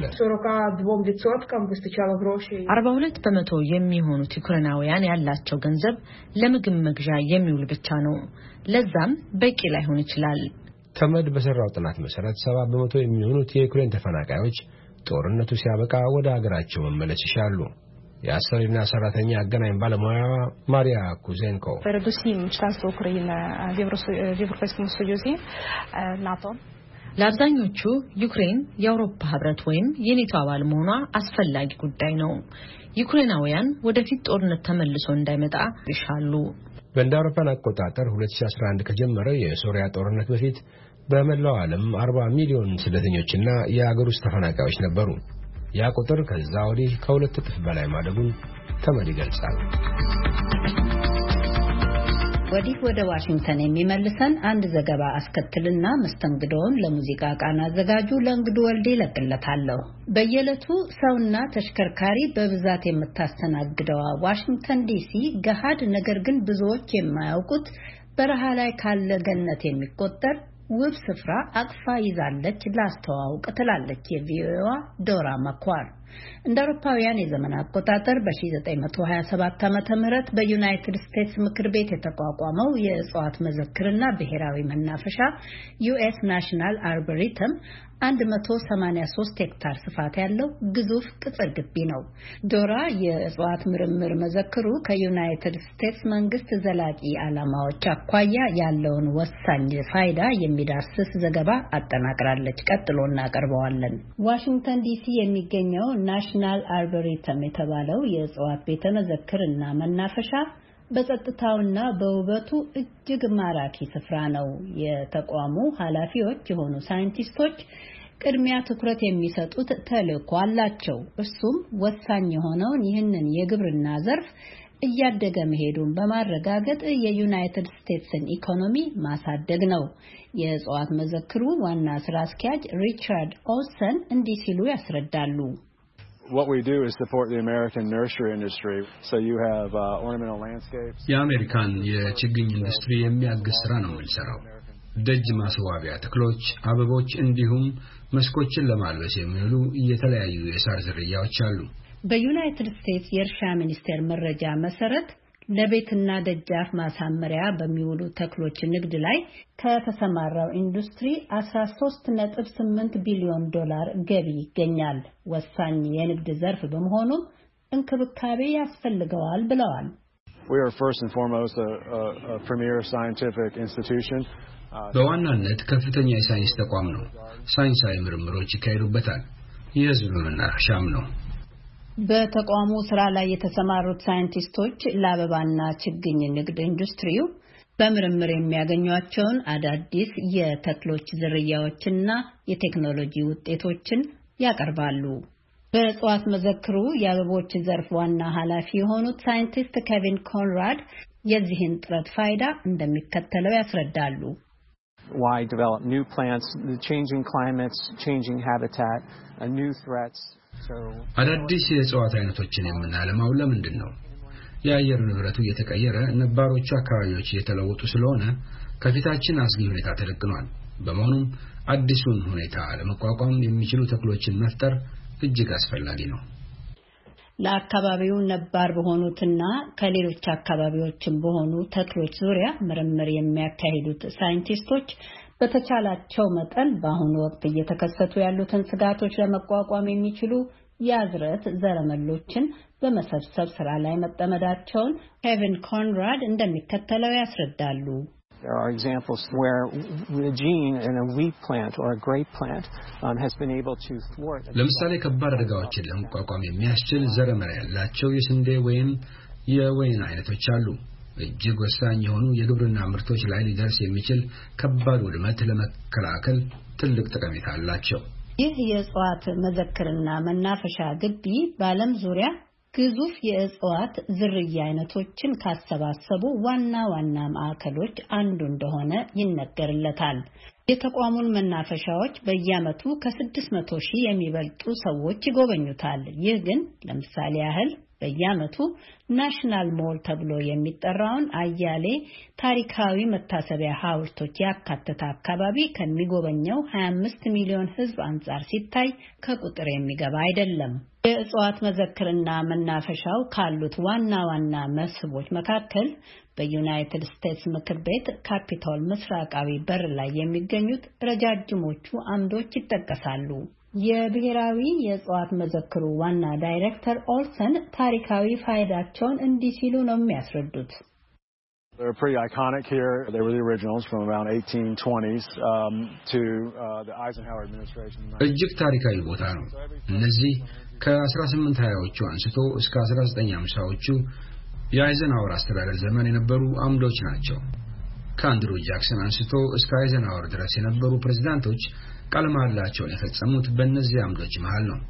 አርባ ሁለት በመቶ የሚሆኑት ዩክሬናውያን ያላቸው ገንዘብ ለምግብ መግዣ የሚውል ብቻ ነው። ለዛም በቂ ላይሆን ይችላል። ተመድ በሰራው ጥናት መሰረት ሰባ በመቶ የሚሆኑት የዩክሬን ተፈናቃዮች ጦርነቱ ሲያበቃ ወደ ሀገራቸው መመለስ ይሻሉ። የአሰሪና ሰራተኛ አገናኝ ባለሙያዋ ማሪያ ኩዜንኮ передусім членство України в Європейському Союзі, НАТО ለአብዛኞቹ ዩክሬን የአውሮፓ ህብረት ወይም የኔቶ አባል መሆኗ አስፈላጊ ጉዳይ ነው። ዩክሬናውያን ወደፊት ጦርነት ተመልሶ እንዳይመጣ ይሻሉ። በእንደ አውሮፓን አቆጣጠር ሁለት ሺህ አስራ አንድ ከጀመረው የሶሪያ ጦርነት በፊት በመላው ዓለም አርባ ሚሊዮን ስደተኞችና የአገር ውስጥ ተፈናቃዮች ነበሩ። ያ ቁጥር ከዛ ወዲህ ከሁለት እጥፍ በላይ ማደጉን ተመድ ይገልጻል። ወዲህ ወደ ዋሽንግተን የሚመልሰን አንድ ዘገባ አስከትልና መስተንግዶውን ለሙዚቃ ቃና አዘጋጁ ለእንግዱ ወልዴ ለቅለታለሁ። በየዕለቱ ሰውና ተሽከርካሪ በብዛት የምታስተናግደው ዋሽንግተን ዲሲ ገሃድ ነገር ግን ብዙዎች የማያውቁት በረሃ ላይ ካለ ገነት የሚቆጠር ውብ ስፍራ አቅፋ ይዛለች ላስተዋውቅ ትላለች የቪኦኤዋ ዶራ መኳር። እንደ አውሮፓውያን የዘመን አቆጣጠር በ1927 ዓመተ ምህረት በዩናይትድ ስቴትስ ምክር ቤት የተቋቋመው የእጽዋት መዘክርና ብሔራዊ መናፈሻ ዩኤስ ናሽናል አርቦሪተም one hundred eighty-three ሄክታር ስፋት ያለው ግዙፍ ቅጽር ግቢ ነው። ዶራ የእጽዋት ምርምር መዘክሩ ከዩናይትድ ስቴትስ መንግስት ዘላቂ ዓላማዎች አኳያ ያለውን ወሳኝ ፋይዳ የሚዳስስ ዘገባ አጠናቅራለች። ቀጥሎ እናቀርበዋለን። ዋሽንግተን ዲሲ የሚገኘው ናሽናል አርቦሪተም የተባለው የእጽዋት ቤተ መዘክርና መናፈሻ በጸጥታውና በውበቱ እጅግ ማራኪ ስፍራ ነው። የተቋሙ ኃላፊዎች የሆኑ ሳይንቲስቶች ቅድሚያ ትኩረት የሚሰጡት ተልዕኮ አላቸው። እሱም ወሳኝ የሆነውን ይህንን የግብርና ዘርፍ እያደገ መሄዱን በማረጋገጥ የዩናይትድ ስቴትስን ኢኮኖሚ ማሳደግ ነው። የእጽዋት መዘክሩ ዋና ስራ አስኪያጅ ሪቻርድ ኦልሰን እንዲህ ሲሉ ያስረዳሉ። What we do is support the American nursery industry. So you have uh, ornamental landscapes. የአሜሪካን የችግኝ ኢንዱስትሪ የሚያግዝ ስራ ነው የምንሰራው። ደጅ ማስዋቢያ ተክሎች፣ አበቦች እንዲሁም መስኮችን ለማልበስ የሚውሉ የተለያዩ የሳር ዝርያዎች አሉ። በዩናይትድ ስቴትስ የእርሻ ሚኒስቴር መረጃ መሰረት ለቤትና ደጃፍ ማሳመሪያ በሚውሉ ተክሎች ንግድ ላይ ከተሰማራው ኢንዱስትሪ አስራ ሶስት ነጥብ ስምንት ቢሊዮን ዶላር ገቢ ይገኛል። ወሳኝ የንግድ ዘርፍ በመሆኑ እንክብካቤ ያስፈልገዋል ብለዋል። We are first and foremost a, a, a premier scientific institution. በዋናነት ከፍተኛ የሳይንስ ተቋም ነው። ሳይንሳዊ ምርምሮች ይካሄዱበታል። የህዝብ መናኸሻም ነው። በተቋሙ ስራ ላይ የተሰማሩት ሳይንቲስቶች ለአበባና ችግኝ ንግድ ኢንዱስትሪው በምርምር የሚያገኟቸውን አዳዲስ የተክሎች ዝርያዎችና የቴክኖሎጂ ውጤቶችን ያቀርባሉ። በእጽዋት መዘክሩ የአበቦች ዘርፍ ዋና ኃላፊ የሆኑት ሳይንቲስት ኬቪን ኮንራድ የዚህን ጥረት ፋይዳ እንደሚከተለው ያስረዳሉ። Why develop new plants, the changing climates, changing habitat, uh, new threats. So አዳዲስ የእጽዋት አይነቶችን የምናለማው ለምንድን ነው? የአየር ንብረቱ እየተቀየረ ነባሮቹ አካባቢዎች እየተለወጡ ስለሆነ ከፊታችን አስጊ ሁኔታ ተደቅኗል። በመሆኑም አዲሱን ሁኔታ ለመቋቋም የሚችሉ ተክሎችን መፍጠር እጅግ አስፈላጊ ነው። ለአካባቢው ነባር በሆኑትና ከሌሎች አካባቢዎችም በሆኑ ተክሎች ዙሪያ ምርምር የሚያካሂዱት ሳይንቲስቶች በተቻላቸው መጠን በአሁኑ ወቅት እየተከሰቱ ያሉትን ስጋቶች ለመቋቋም የሚችሉ የአዝርዕት ዘረመሎችን በመሰብሰብ ስራ ላይ መጠመዳቸውን ኬቪን ኮንራድ እንደሚከተለው ያስረዳሉ። There are examples where a gene in a wheat plant or a grape plant um, has been able to thwart. ለምሳሌ ከባድ አደጋዎችን ለመቋቋም የሚያስችል ዘረመል ያላቸው የስንዴ ወይም የወይን አይነቶች አሉ። እጅግ ወሳኝ የሆኑ የግብርና ምርቶች ላይ ሊደርስ የሚችል ከባድ ውድመት ለመከላከል ትልቅ ጠቀሜታ አላቸው። ይህ የእጽዋት መዘክርና መናፈሻ ግቢ በዓለም ዙሪያ ግዙፍ የእጽዋት ዝርያ አይነቶችን ካሰባሰቡ ዋና ዋና ማዕከሎች አንዱ እንደሆነ ይነገርለታል። የተቋሙን መናፈሻዎች በየዓመቱ ከስድስት መቶ ሺህ የሚበልጡ ሰዎች ይጎበኙታል። ይህ ግን ለምሳሌ ያህል በየዓመቱ ናሽናል ሞል ተብሎ የሚጠራውን አያሌ ታሪካዊ መታሰቢያ ሐውልቶች ያካተተ አካባቢ ከሚጎበኘው ሀያ አምስት ሚሊዮን ሕዝብ አንጻር ሲታይ ከቁጥር የሚገባ አይደለም። የእጽዋት መዘክርና መናፈሻው ካሉት ዋና ዋና መስህቦች መካከል በዩናይትድ ስቴትስ ምክር ቤት ካፒቶል ምስራቃዊ በር ላይ የሚገኙት ረጃጅሞቹ አምዶች ይጠቀሳሉ። የብሔራዊ የእጽዋት መዘክሩ ዋና ዳይሬክተር ኦልሰን ታሪካዊ ፋይዳቸውን እንዲህ ሲሉ ነው የሚያስረዱት። They're pretty iconic here. They were the originals from around eighteen twenties um, to uh, the Eisenhower administration. እጅግ ታሪካዊ ቦታ ነው። እነዚህ ከ18 ሀያዎቹ አንስቶ እስከ አስራ ዘጠኝ ሃምሳዎቹ የአይዘንሃወር አስተዳደር ዘመን የነበሩ አምዶች ናቸው። ከአንድሩ ጃክሰን አንስቶ እስከ አይዘንሃወር ድረስ የነበሩ ፕሬዝዳንቶች ቃለ መሃላቸውን የፈጸሙት በእነዚህ አምዶች መሃል ነው።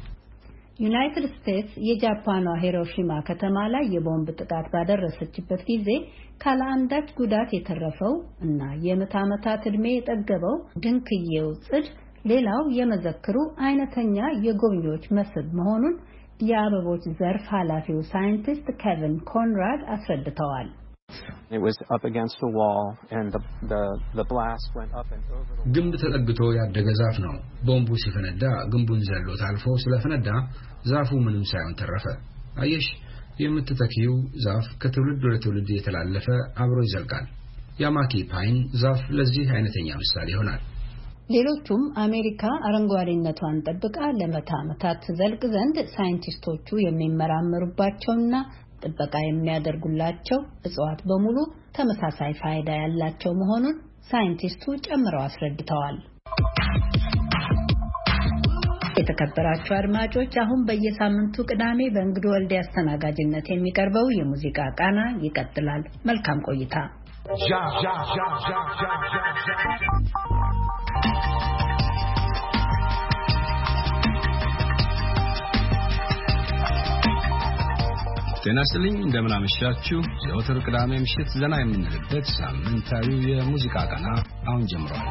ዩናይትድ ስቴትስ የጃፓኗ ሂሮሺማ ከተማ ላይ የቦምብ ጥቃት ባደረሰችበት ጊዜ ካለአንዳች ጉዳት የተረፈው እና የምዕተ ዓመታት ዕድሜ የጠገበው ድንክዬው ጽድ ሌላው የመዘክሩ አይነተኛ የጎብኚዎች መስህብ መሆኑን የአበቦች ዘርፍ ኃላፊው ሳይንቲስት ኬቪን ኮንራድ አስረድተዋል። It was up against the wall and the the the blast went up and over the ግንብ ተጠግቶ ያደገ ዛፍ ነው። ቦምቡ ሲፈነዳ ግንቡን ዘሎ ታልፎ ስለፈነዳ ዛፉ ምንም ሳይሆን ተረፈ። አየሽ፣ የምትተኪው ዛፍ ከትውልድ ወደ ትውልድ የተላለፈ አብሮ ይዘልቃል። ያማኪ ፓይን ዛፍ ለዚህ አይነተኛ ምሳሌ ይሆናል። ሌሎቹም አሜሪካ አረንጓዴነቷን ጠብቃ ለመቶ ዓመታት ትዘልቅ ዘንድ ሳይንቲስቶቹ የሚመራመሩባቸውና ጥበቃ የሚያደርጉላቸው እጽዋት በሙሉ ተመሳሳይ ፋይዳ ያላቸው መሆኑን ሳይንቲስቱ ጨምረው አስረድተዋል። የተከበራችሁ አድማጮች፣ አሁን በየሳምንቱ ቅዳሜ በእንግዶ ወልዴ አስተናጋጅነት የሚቀርበው የሙዚቃ ቃና ይቀጥላል። መልካም ቆይታ። ጤና ይስጥልኝ፣ እንደምን አመሻችሁ። የወትር ቅዳሜ ምሽት ዘና የምንልበት ሳምንታዊው የሙዚቃ ቃና አሁን ጀምሯል።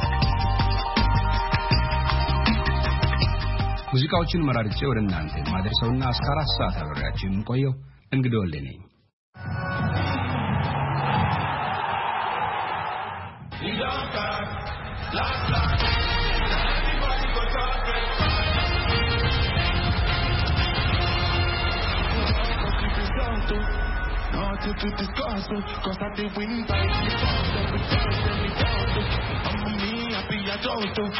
ሙዚቃዎቹን መራርጬ ወደ እናንተ የማደርሰውና እስከ አራት ሰዓት አብሬያችሁ የምቆየው እንግዶ ወልዴ ነኝ። No you to discuss, cause I did win by the force of the chance and the doubt. I'm a me, happy I don't do.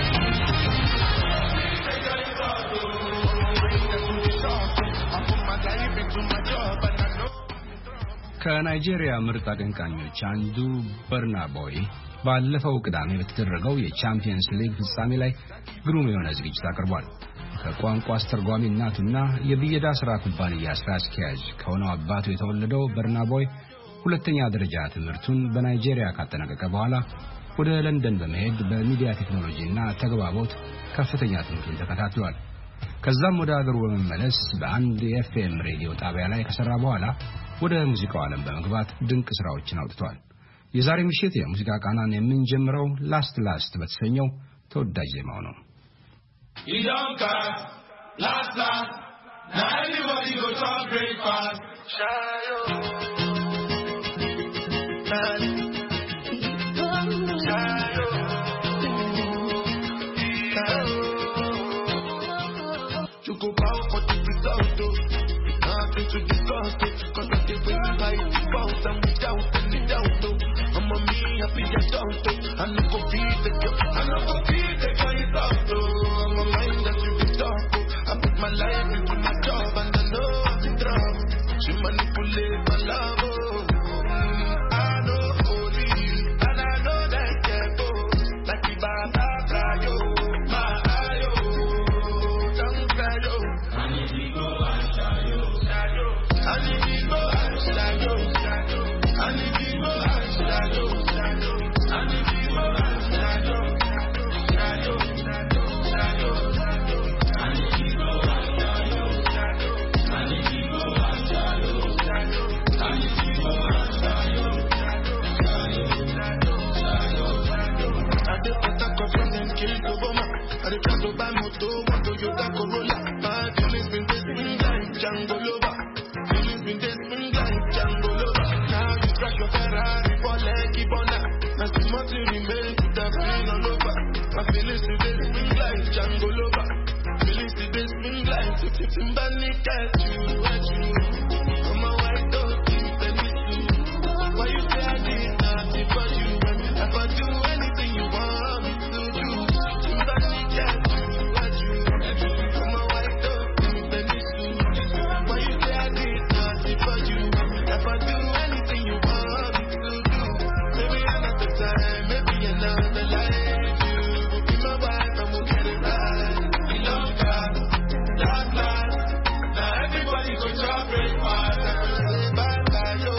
ከናይጄሪያ ምርጥ አቀንቃኞች አንዱ በርና ቦይ ባለፈው ቅዳሜ በተደረገው የቻምፒየንስ ሊግ ፍጻሜ ላይ ግሩም የሆነ ዝግጅት አቅርቧል። ከቋንቋ አስተርጓሚ እናቱና የብየዳ ስራ ኩባንያ ስራ አስኪያጅ ከሆነው አባቱ የተወለደው በርና ቦይ ሁለተኛ ደረጃ ትምህርቱን በናይጄሪያ ካጠናቀቀ በኋላ ወደ ለንደን በመሄድ በሚዲያ ቴክኖሎጂና ተግባቦት ከፍተኛ ትምህርቱን ተከታትሏል። ከዛም ወደ አገሩ በመመለስ በአንድ የኤፍኤም ሬዲዮ ጣቢያ ላይ ከሰራ በኋላ ወደ ሙዚቃው ዓለም በመግባት ድንቅ ስራዎችን አውጥቷል። የዛሬ ምሽት የሙዚቃ ቃናን የምንጀምረው ላስት ላስት በተሰኘው ተወዳጅ ዜማው ነው። Last last, now everybody go to breakfast. Shayo, shayo, you go bow for the result, nothing to discuss, cause I did win by the bounce and without any doubt. I'm a me happy as doubt, I no go beat the girl, I no go beat the girl you thought. I'm a mind that you be talk. I put my life into my job and I know I'm in trouble. She manipulate my love. I know only and I know that can't go. Like the baba cry, my ayo, don't cry, yo. I need to go and shayo, shayo. I need to go and shayo, shayo. I need to go and shayo, shayo. I need to go and shayo, shayo, shayo, shayo. I need to go and shayo, shayo. I need to go and shayo, shayo. I need to go and shayo, shayo, shayo, shayo. I did put a cup from them kill the woman. I did try to buy moto, want to use that Corolla. My feelings been this spring like Django Lover. Feelings been this spring like Django Lover. Now you crash your Ferrari for Lucky Bona. Now too much to remain with the pain all over. My feelings today spring like Django Lover. Feelings today spring like somebody catch you, watch you. I'm a white dog, you tell me to. Why you say I did nothing for you? If I do anything you want me to do, somebody catch you, watch you. I'm a white dog, you tell me to. Why you say I did nothing for you? If I do anything you want me to do, maybe another time, maybe another life, you will be my wife and we'll get it right. We love God, last last. Now everybody go to breakfast. Say bye bye yo,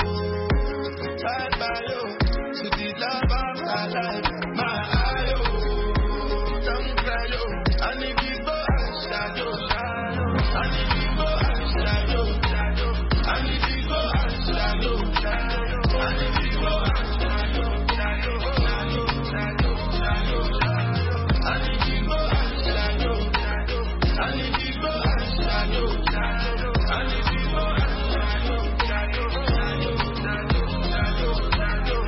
bye bye yo. To the love of my life, my ayo, don't cry yo. I need to go and shayo, shayo. I need to go and shayo, shayo. I need to go and shayo, shayo. I need to go and shayo, shayo, shayo, shayo, shayo, shayo. I need to go and shayo, shayo. I need to go and shayo, shayo. I need to go and shayo, shayo, shayo, shayo, shayo,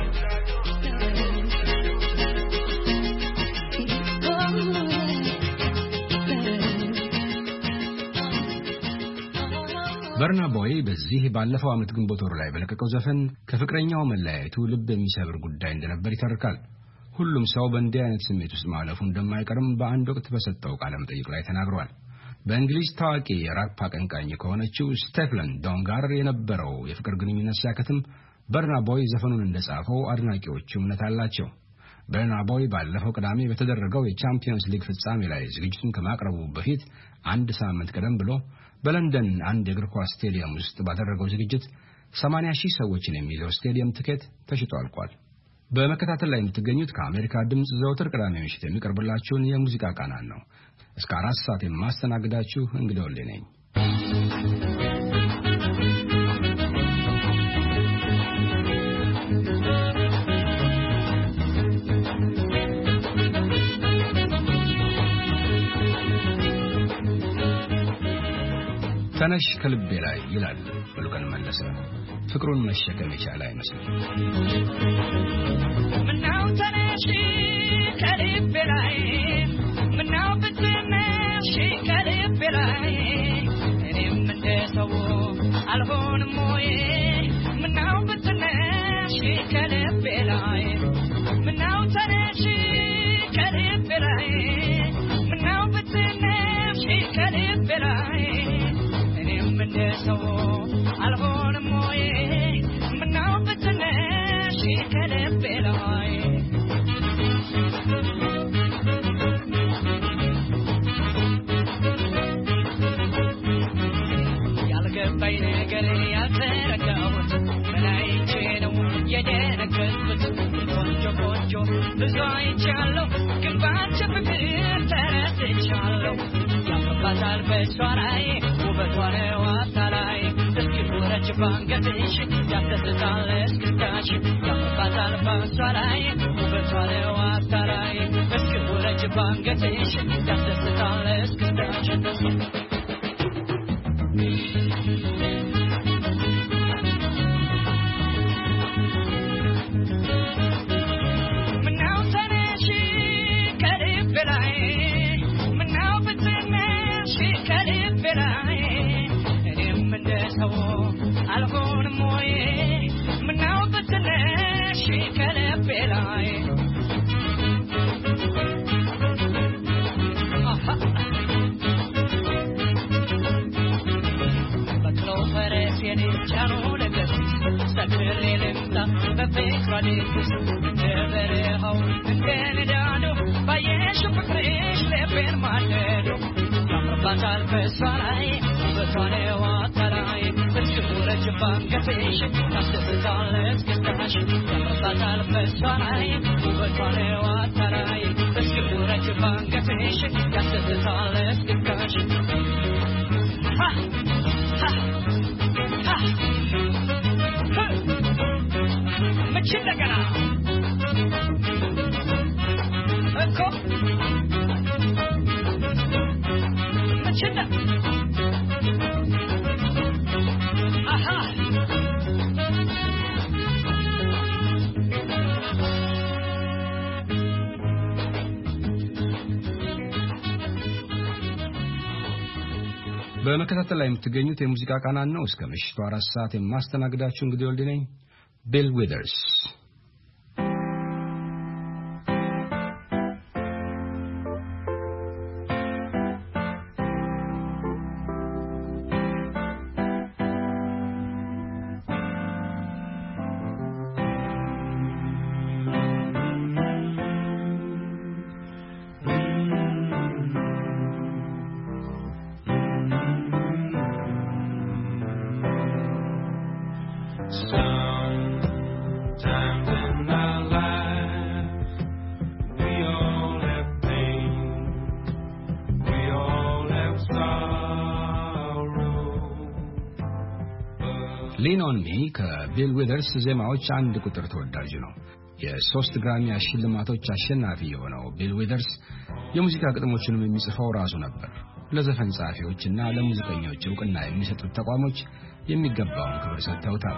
በርና ቦይ በዚህ ባለፈው ዓመት ግንቦት ወር ላይ በለቀቀው ዘፈን ከፍቅረኛው መለያየቱ ልብ የሚሰብር ጉዳይ እንደነበር ይተርካል። ሁሉም ሰው በእንዲህ አይነት ስሜት ውስጥ ማለፉ እንደማይቀርም በአንድ ወቅት በሰጠው ቃለ መጠይቅ ላይ ተናግሯል። በእንግሊዝ ታዋቂ የራፕ አቀንቃኝ ከሆነችው ስቴፍለን ዶን ጋር የነበረው የፍቅር ግንኙነት ሲያከትም በርና ቦይ ዘፈኑን እንደጻፈው አድናቂዎቹ እምነት አላቸው። በርና ቦይ ባለፈው ቅዳሜ በተደረገው የቻምፒየንስ ሊግ ፍጻሜ ላይ ዝግጅቱን ከማቅረቡ በፊት አንድ ሳምንት ቀደም ብሎ በለንደን አንድ የእግር ኳስ ስቴዲየም ውስጥ ባደረገው ዝግጅት ሰማንያ ሺህ ሰዎችን የሚይዘው ስቴዲየም ትኬት ተሽጦ አልቋል። በመከታተል ላይ የምትገኙት ከአሜሪካ ድምጽ ዘወትር ቅዳሜ ምሽት የሚቀርብላችሁን የሙዚቃ ቃናን ነው። እስከ አራት ሰዓት የማስተናግዳችሁ እንግዲህ ወልዴ ነኝ። ተነሽ ከልቤ ላይ ይላል ብሉቀን መለሰ። ፍቅሩን መሸከም የቻለ አይመስልም። ምነው ተነሽ ከልቤ ላይ ምነው ብትነሽ ከልቤ ላይ እኔም እንደሰው አልሆንም ወይ ብዙ አይቻለሁ ግን ባንቺ ፍቅር ተረስቻለሁ ያፈባታል በሷ ላይ ውበቷ ነው አታላይ እስኪ ውረጅ ባንገትሽ ያስደስታል እስክስታሽ ያፈባታል በሷ ላይ ውበቷ ነው አታላይ እስኪ ውረጅ ባንገትሽ ያስደስታል እስክስታሽ Batal pesai, betone watalai, escurge bangafish, nasdetales kistash. Batal pesai, betone watalai, escurge bangafish, nasdetales kistash. Ha, ha, ha. Machinda kana. Eko. Aha. በመከታተል ላይ የምትገኙት የሙዚቃ ቃናን ነው። እስከ ምሽቱ አራት ሰዓት የማስተናግዳችሁ እንግዲህ ወልድ ነኝ። ቢል ዊዘርስ Lean on Me ከቢል ዊዘርስ ዜማዎች አንድ ቁጥር ተወዳጅ ነው። የሶስት ግራሚ ሽልማቶች አሸናፊ የሆነው ቢል ዊዘርስ የሙዚቃ ግጥሞችንም የሚጽፈው ራሱ ነበር። ለዘፈን ጸሐፊዎችና ለሙዚቀኞች ዕውቅና የሚሰጡት ተቋሞች የሚገባውን ክብር ሰጥተውታል።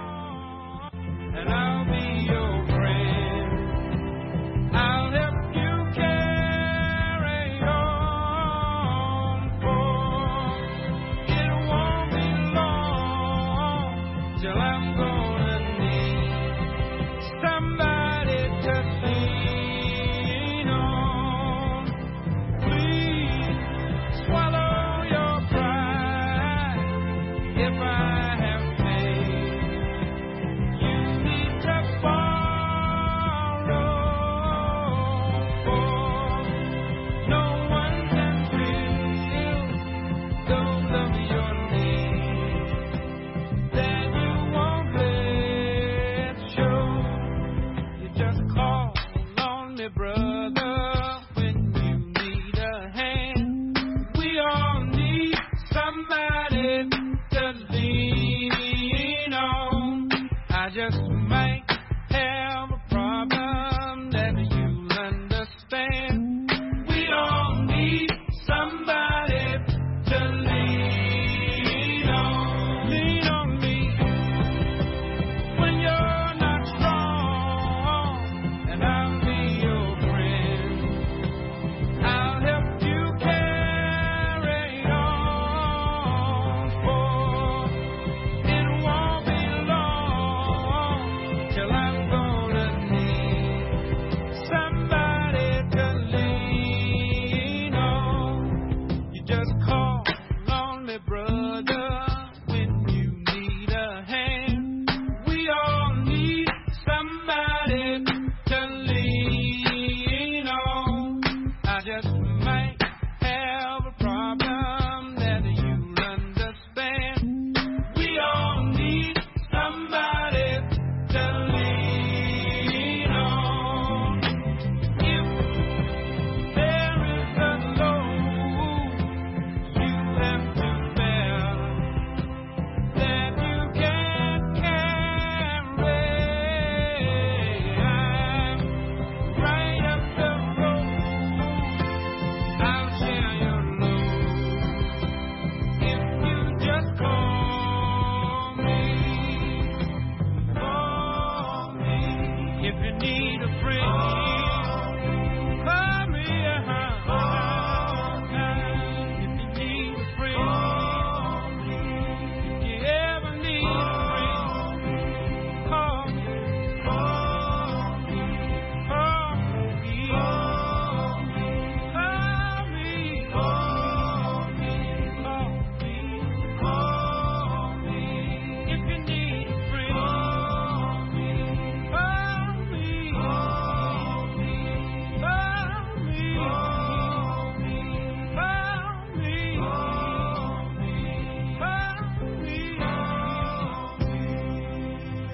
Till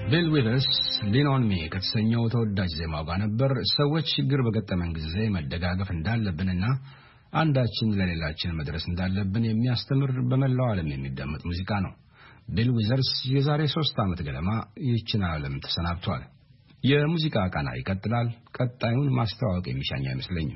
ቢል ዊዘርስ ሊን ኦን ሚ ከተሰኘው ተወዳጅ ዜማው ጋር ነበር። ሰዎች ችግር በገጠመን ጊዜ መደጋገፍ እንዳለብንና አንዳችን ለሌላችን መድረስ እንዳለብን የሚያስተምር በመላው ዓለም የሚደመጥ ሙዚቃ ነው። ቢል ዊዘርስ የዛሬ ሶስት ዓመት ገደማ ይህችን ዓለም ተሰናብቷል። የሙዚቃ ቃና ይቀጥላል። ቀጣዩን ማስተዋወቅ የሚሻኝ አይመስለኝም።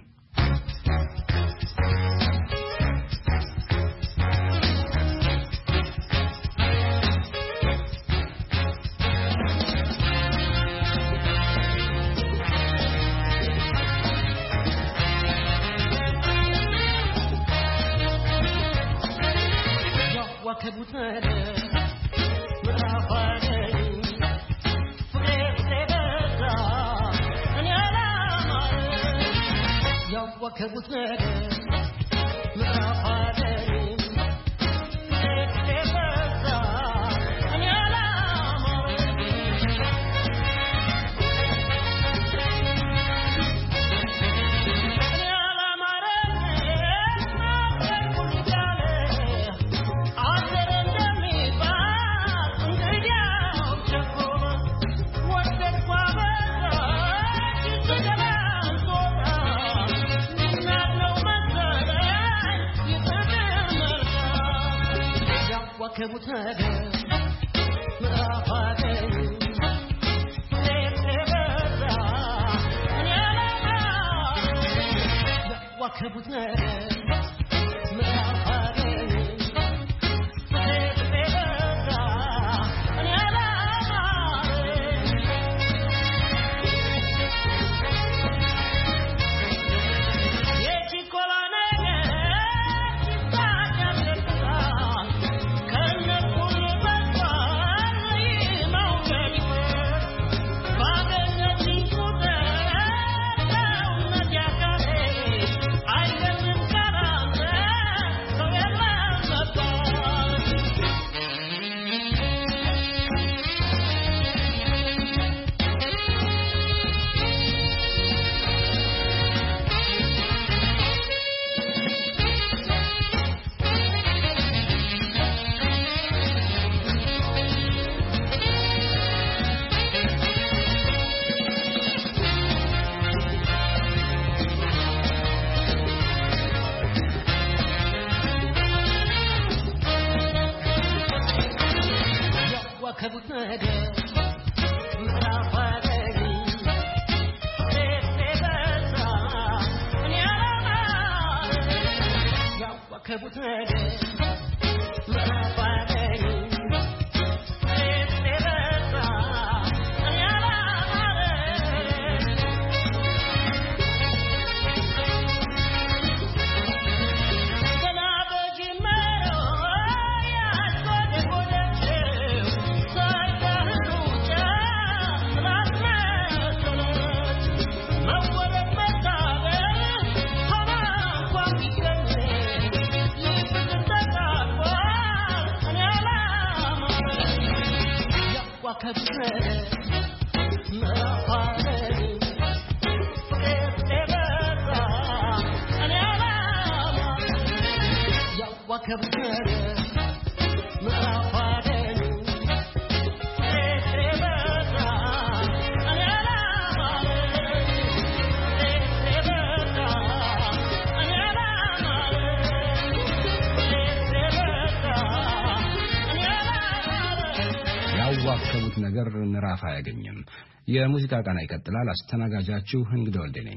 ያዋከቡት ነገር ምዕራፍ አያገኝም። የሙዚቃ ቃና ይቀጥላል። አስተናጋጃችሁ እንግዳ ወልዴ ነኝ።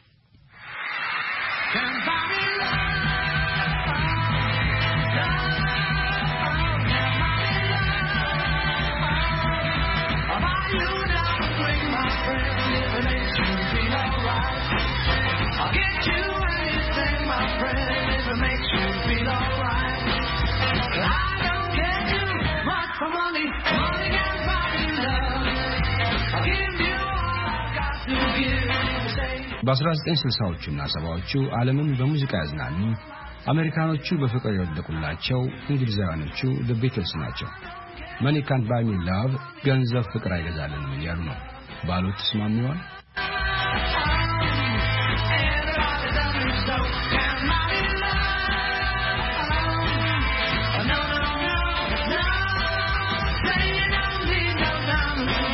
በአስራዘጠኝ ስልሳዎቹና ሰባዎቹ ዓለምን በሙዚቃ ያዝናኑ አሜሪካኖቹ በፍቅር የወደቁላቸው እንግሊዛውያኖቹ the Beatles ናቸው። Money can't buy me love ገንዘብ ፍቅር አይገዛልንም እያሉ ነው። ባሉት ተስማሙ ይሆን? No, no, no, no, say you don't need no diamonds.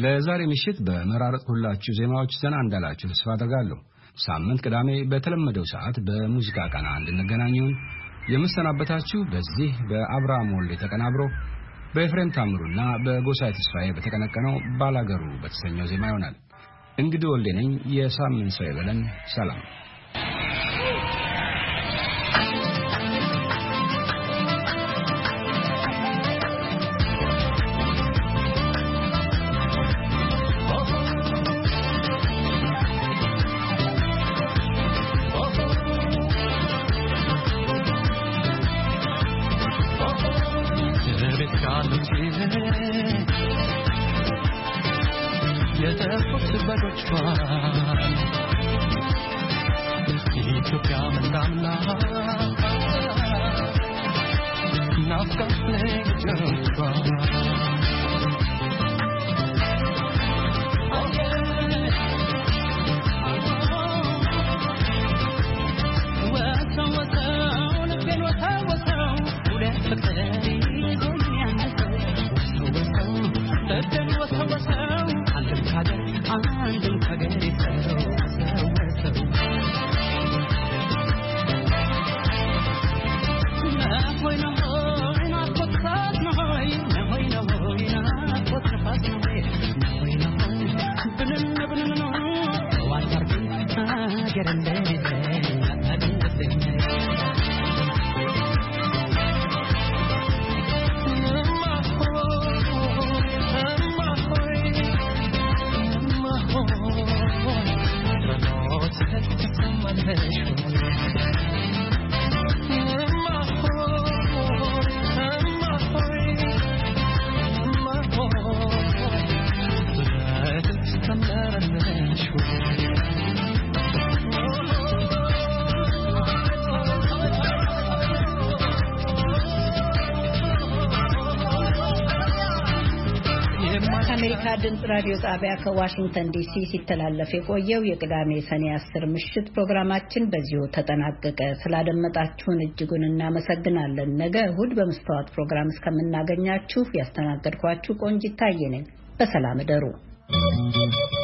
ለዛሬ ምሽት በመራረጥኩላችሁ ዜማዎች ዘና እንዳላችሁ ተስፋ አደርጋለሁ። ሳምንት ቅዳሜ በተለመደው ሰዓት በሙዚቃ ቃና እንገናኛለን። የምሰናበታችሁ በዚህ በአብርሃም ወልዴ ተቀናብሮ በኤፍሬም ታምሩና በጎሳዬ ተስፋዬ በተቀነቀነው ባላገሩ በተሰኘው ዜማ ይሆናል። እንግዲህ ወልዴ ነኝ። የሳምንት ሰው ይበለን። ሰላም። ድምጽ ራዲዮ ጣቢያ ከዋሽንግተን ዲሲ ሲተላለፍ የቆየው የቅዳሜ ሰኔ አስር ምሽት ፕሮግራማችን በዚሁ ተጠናቀቀ። ስላደመጣችሁን እጅጉን እናመሰግናለን። ነገ እሁድ በመስተዋት ፕሮግራም እስከምናገኛችሁ ያስተናገድኳችሁ ቆንጂት ታየ ነኝ። በሰላም እደሩ።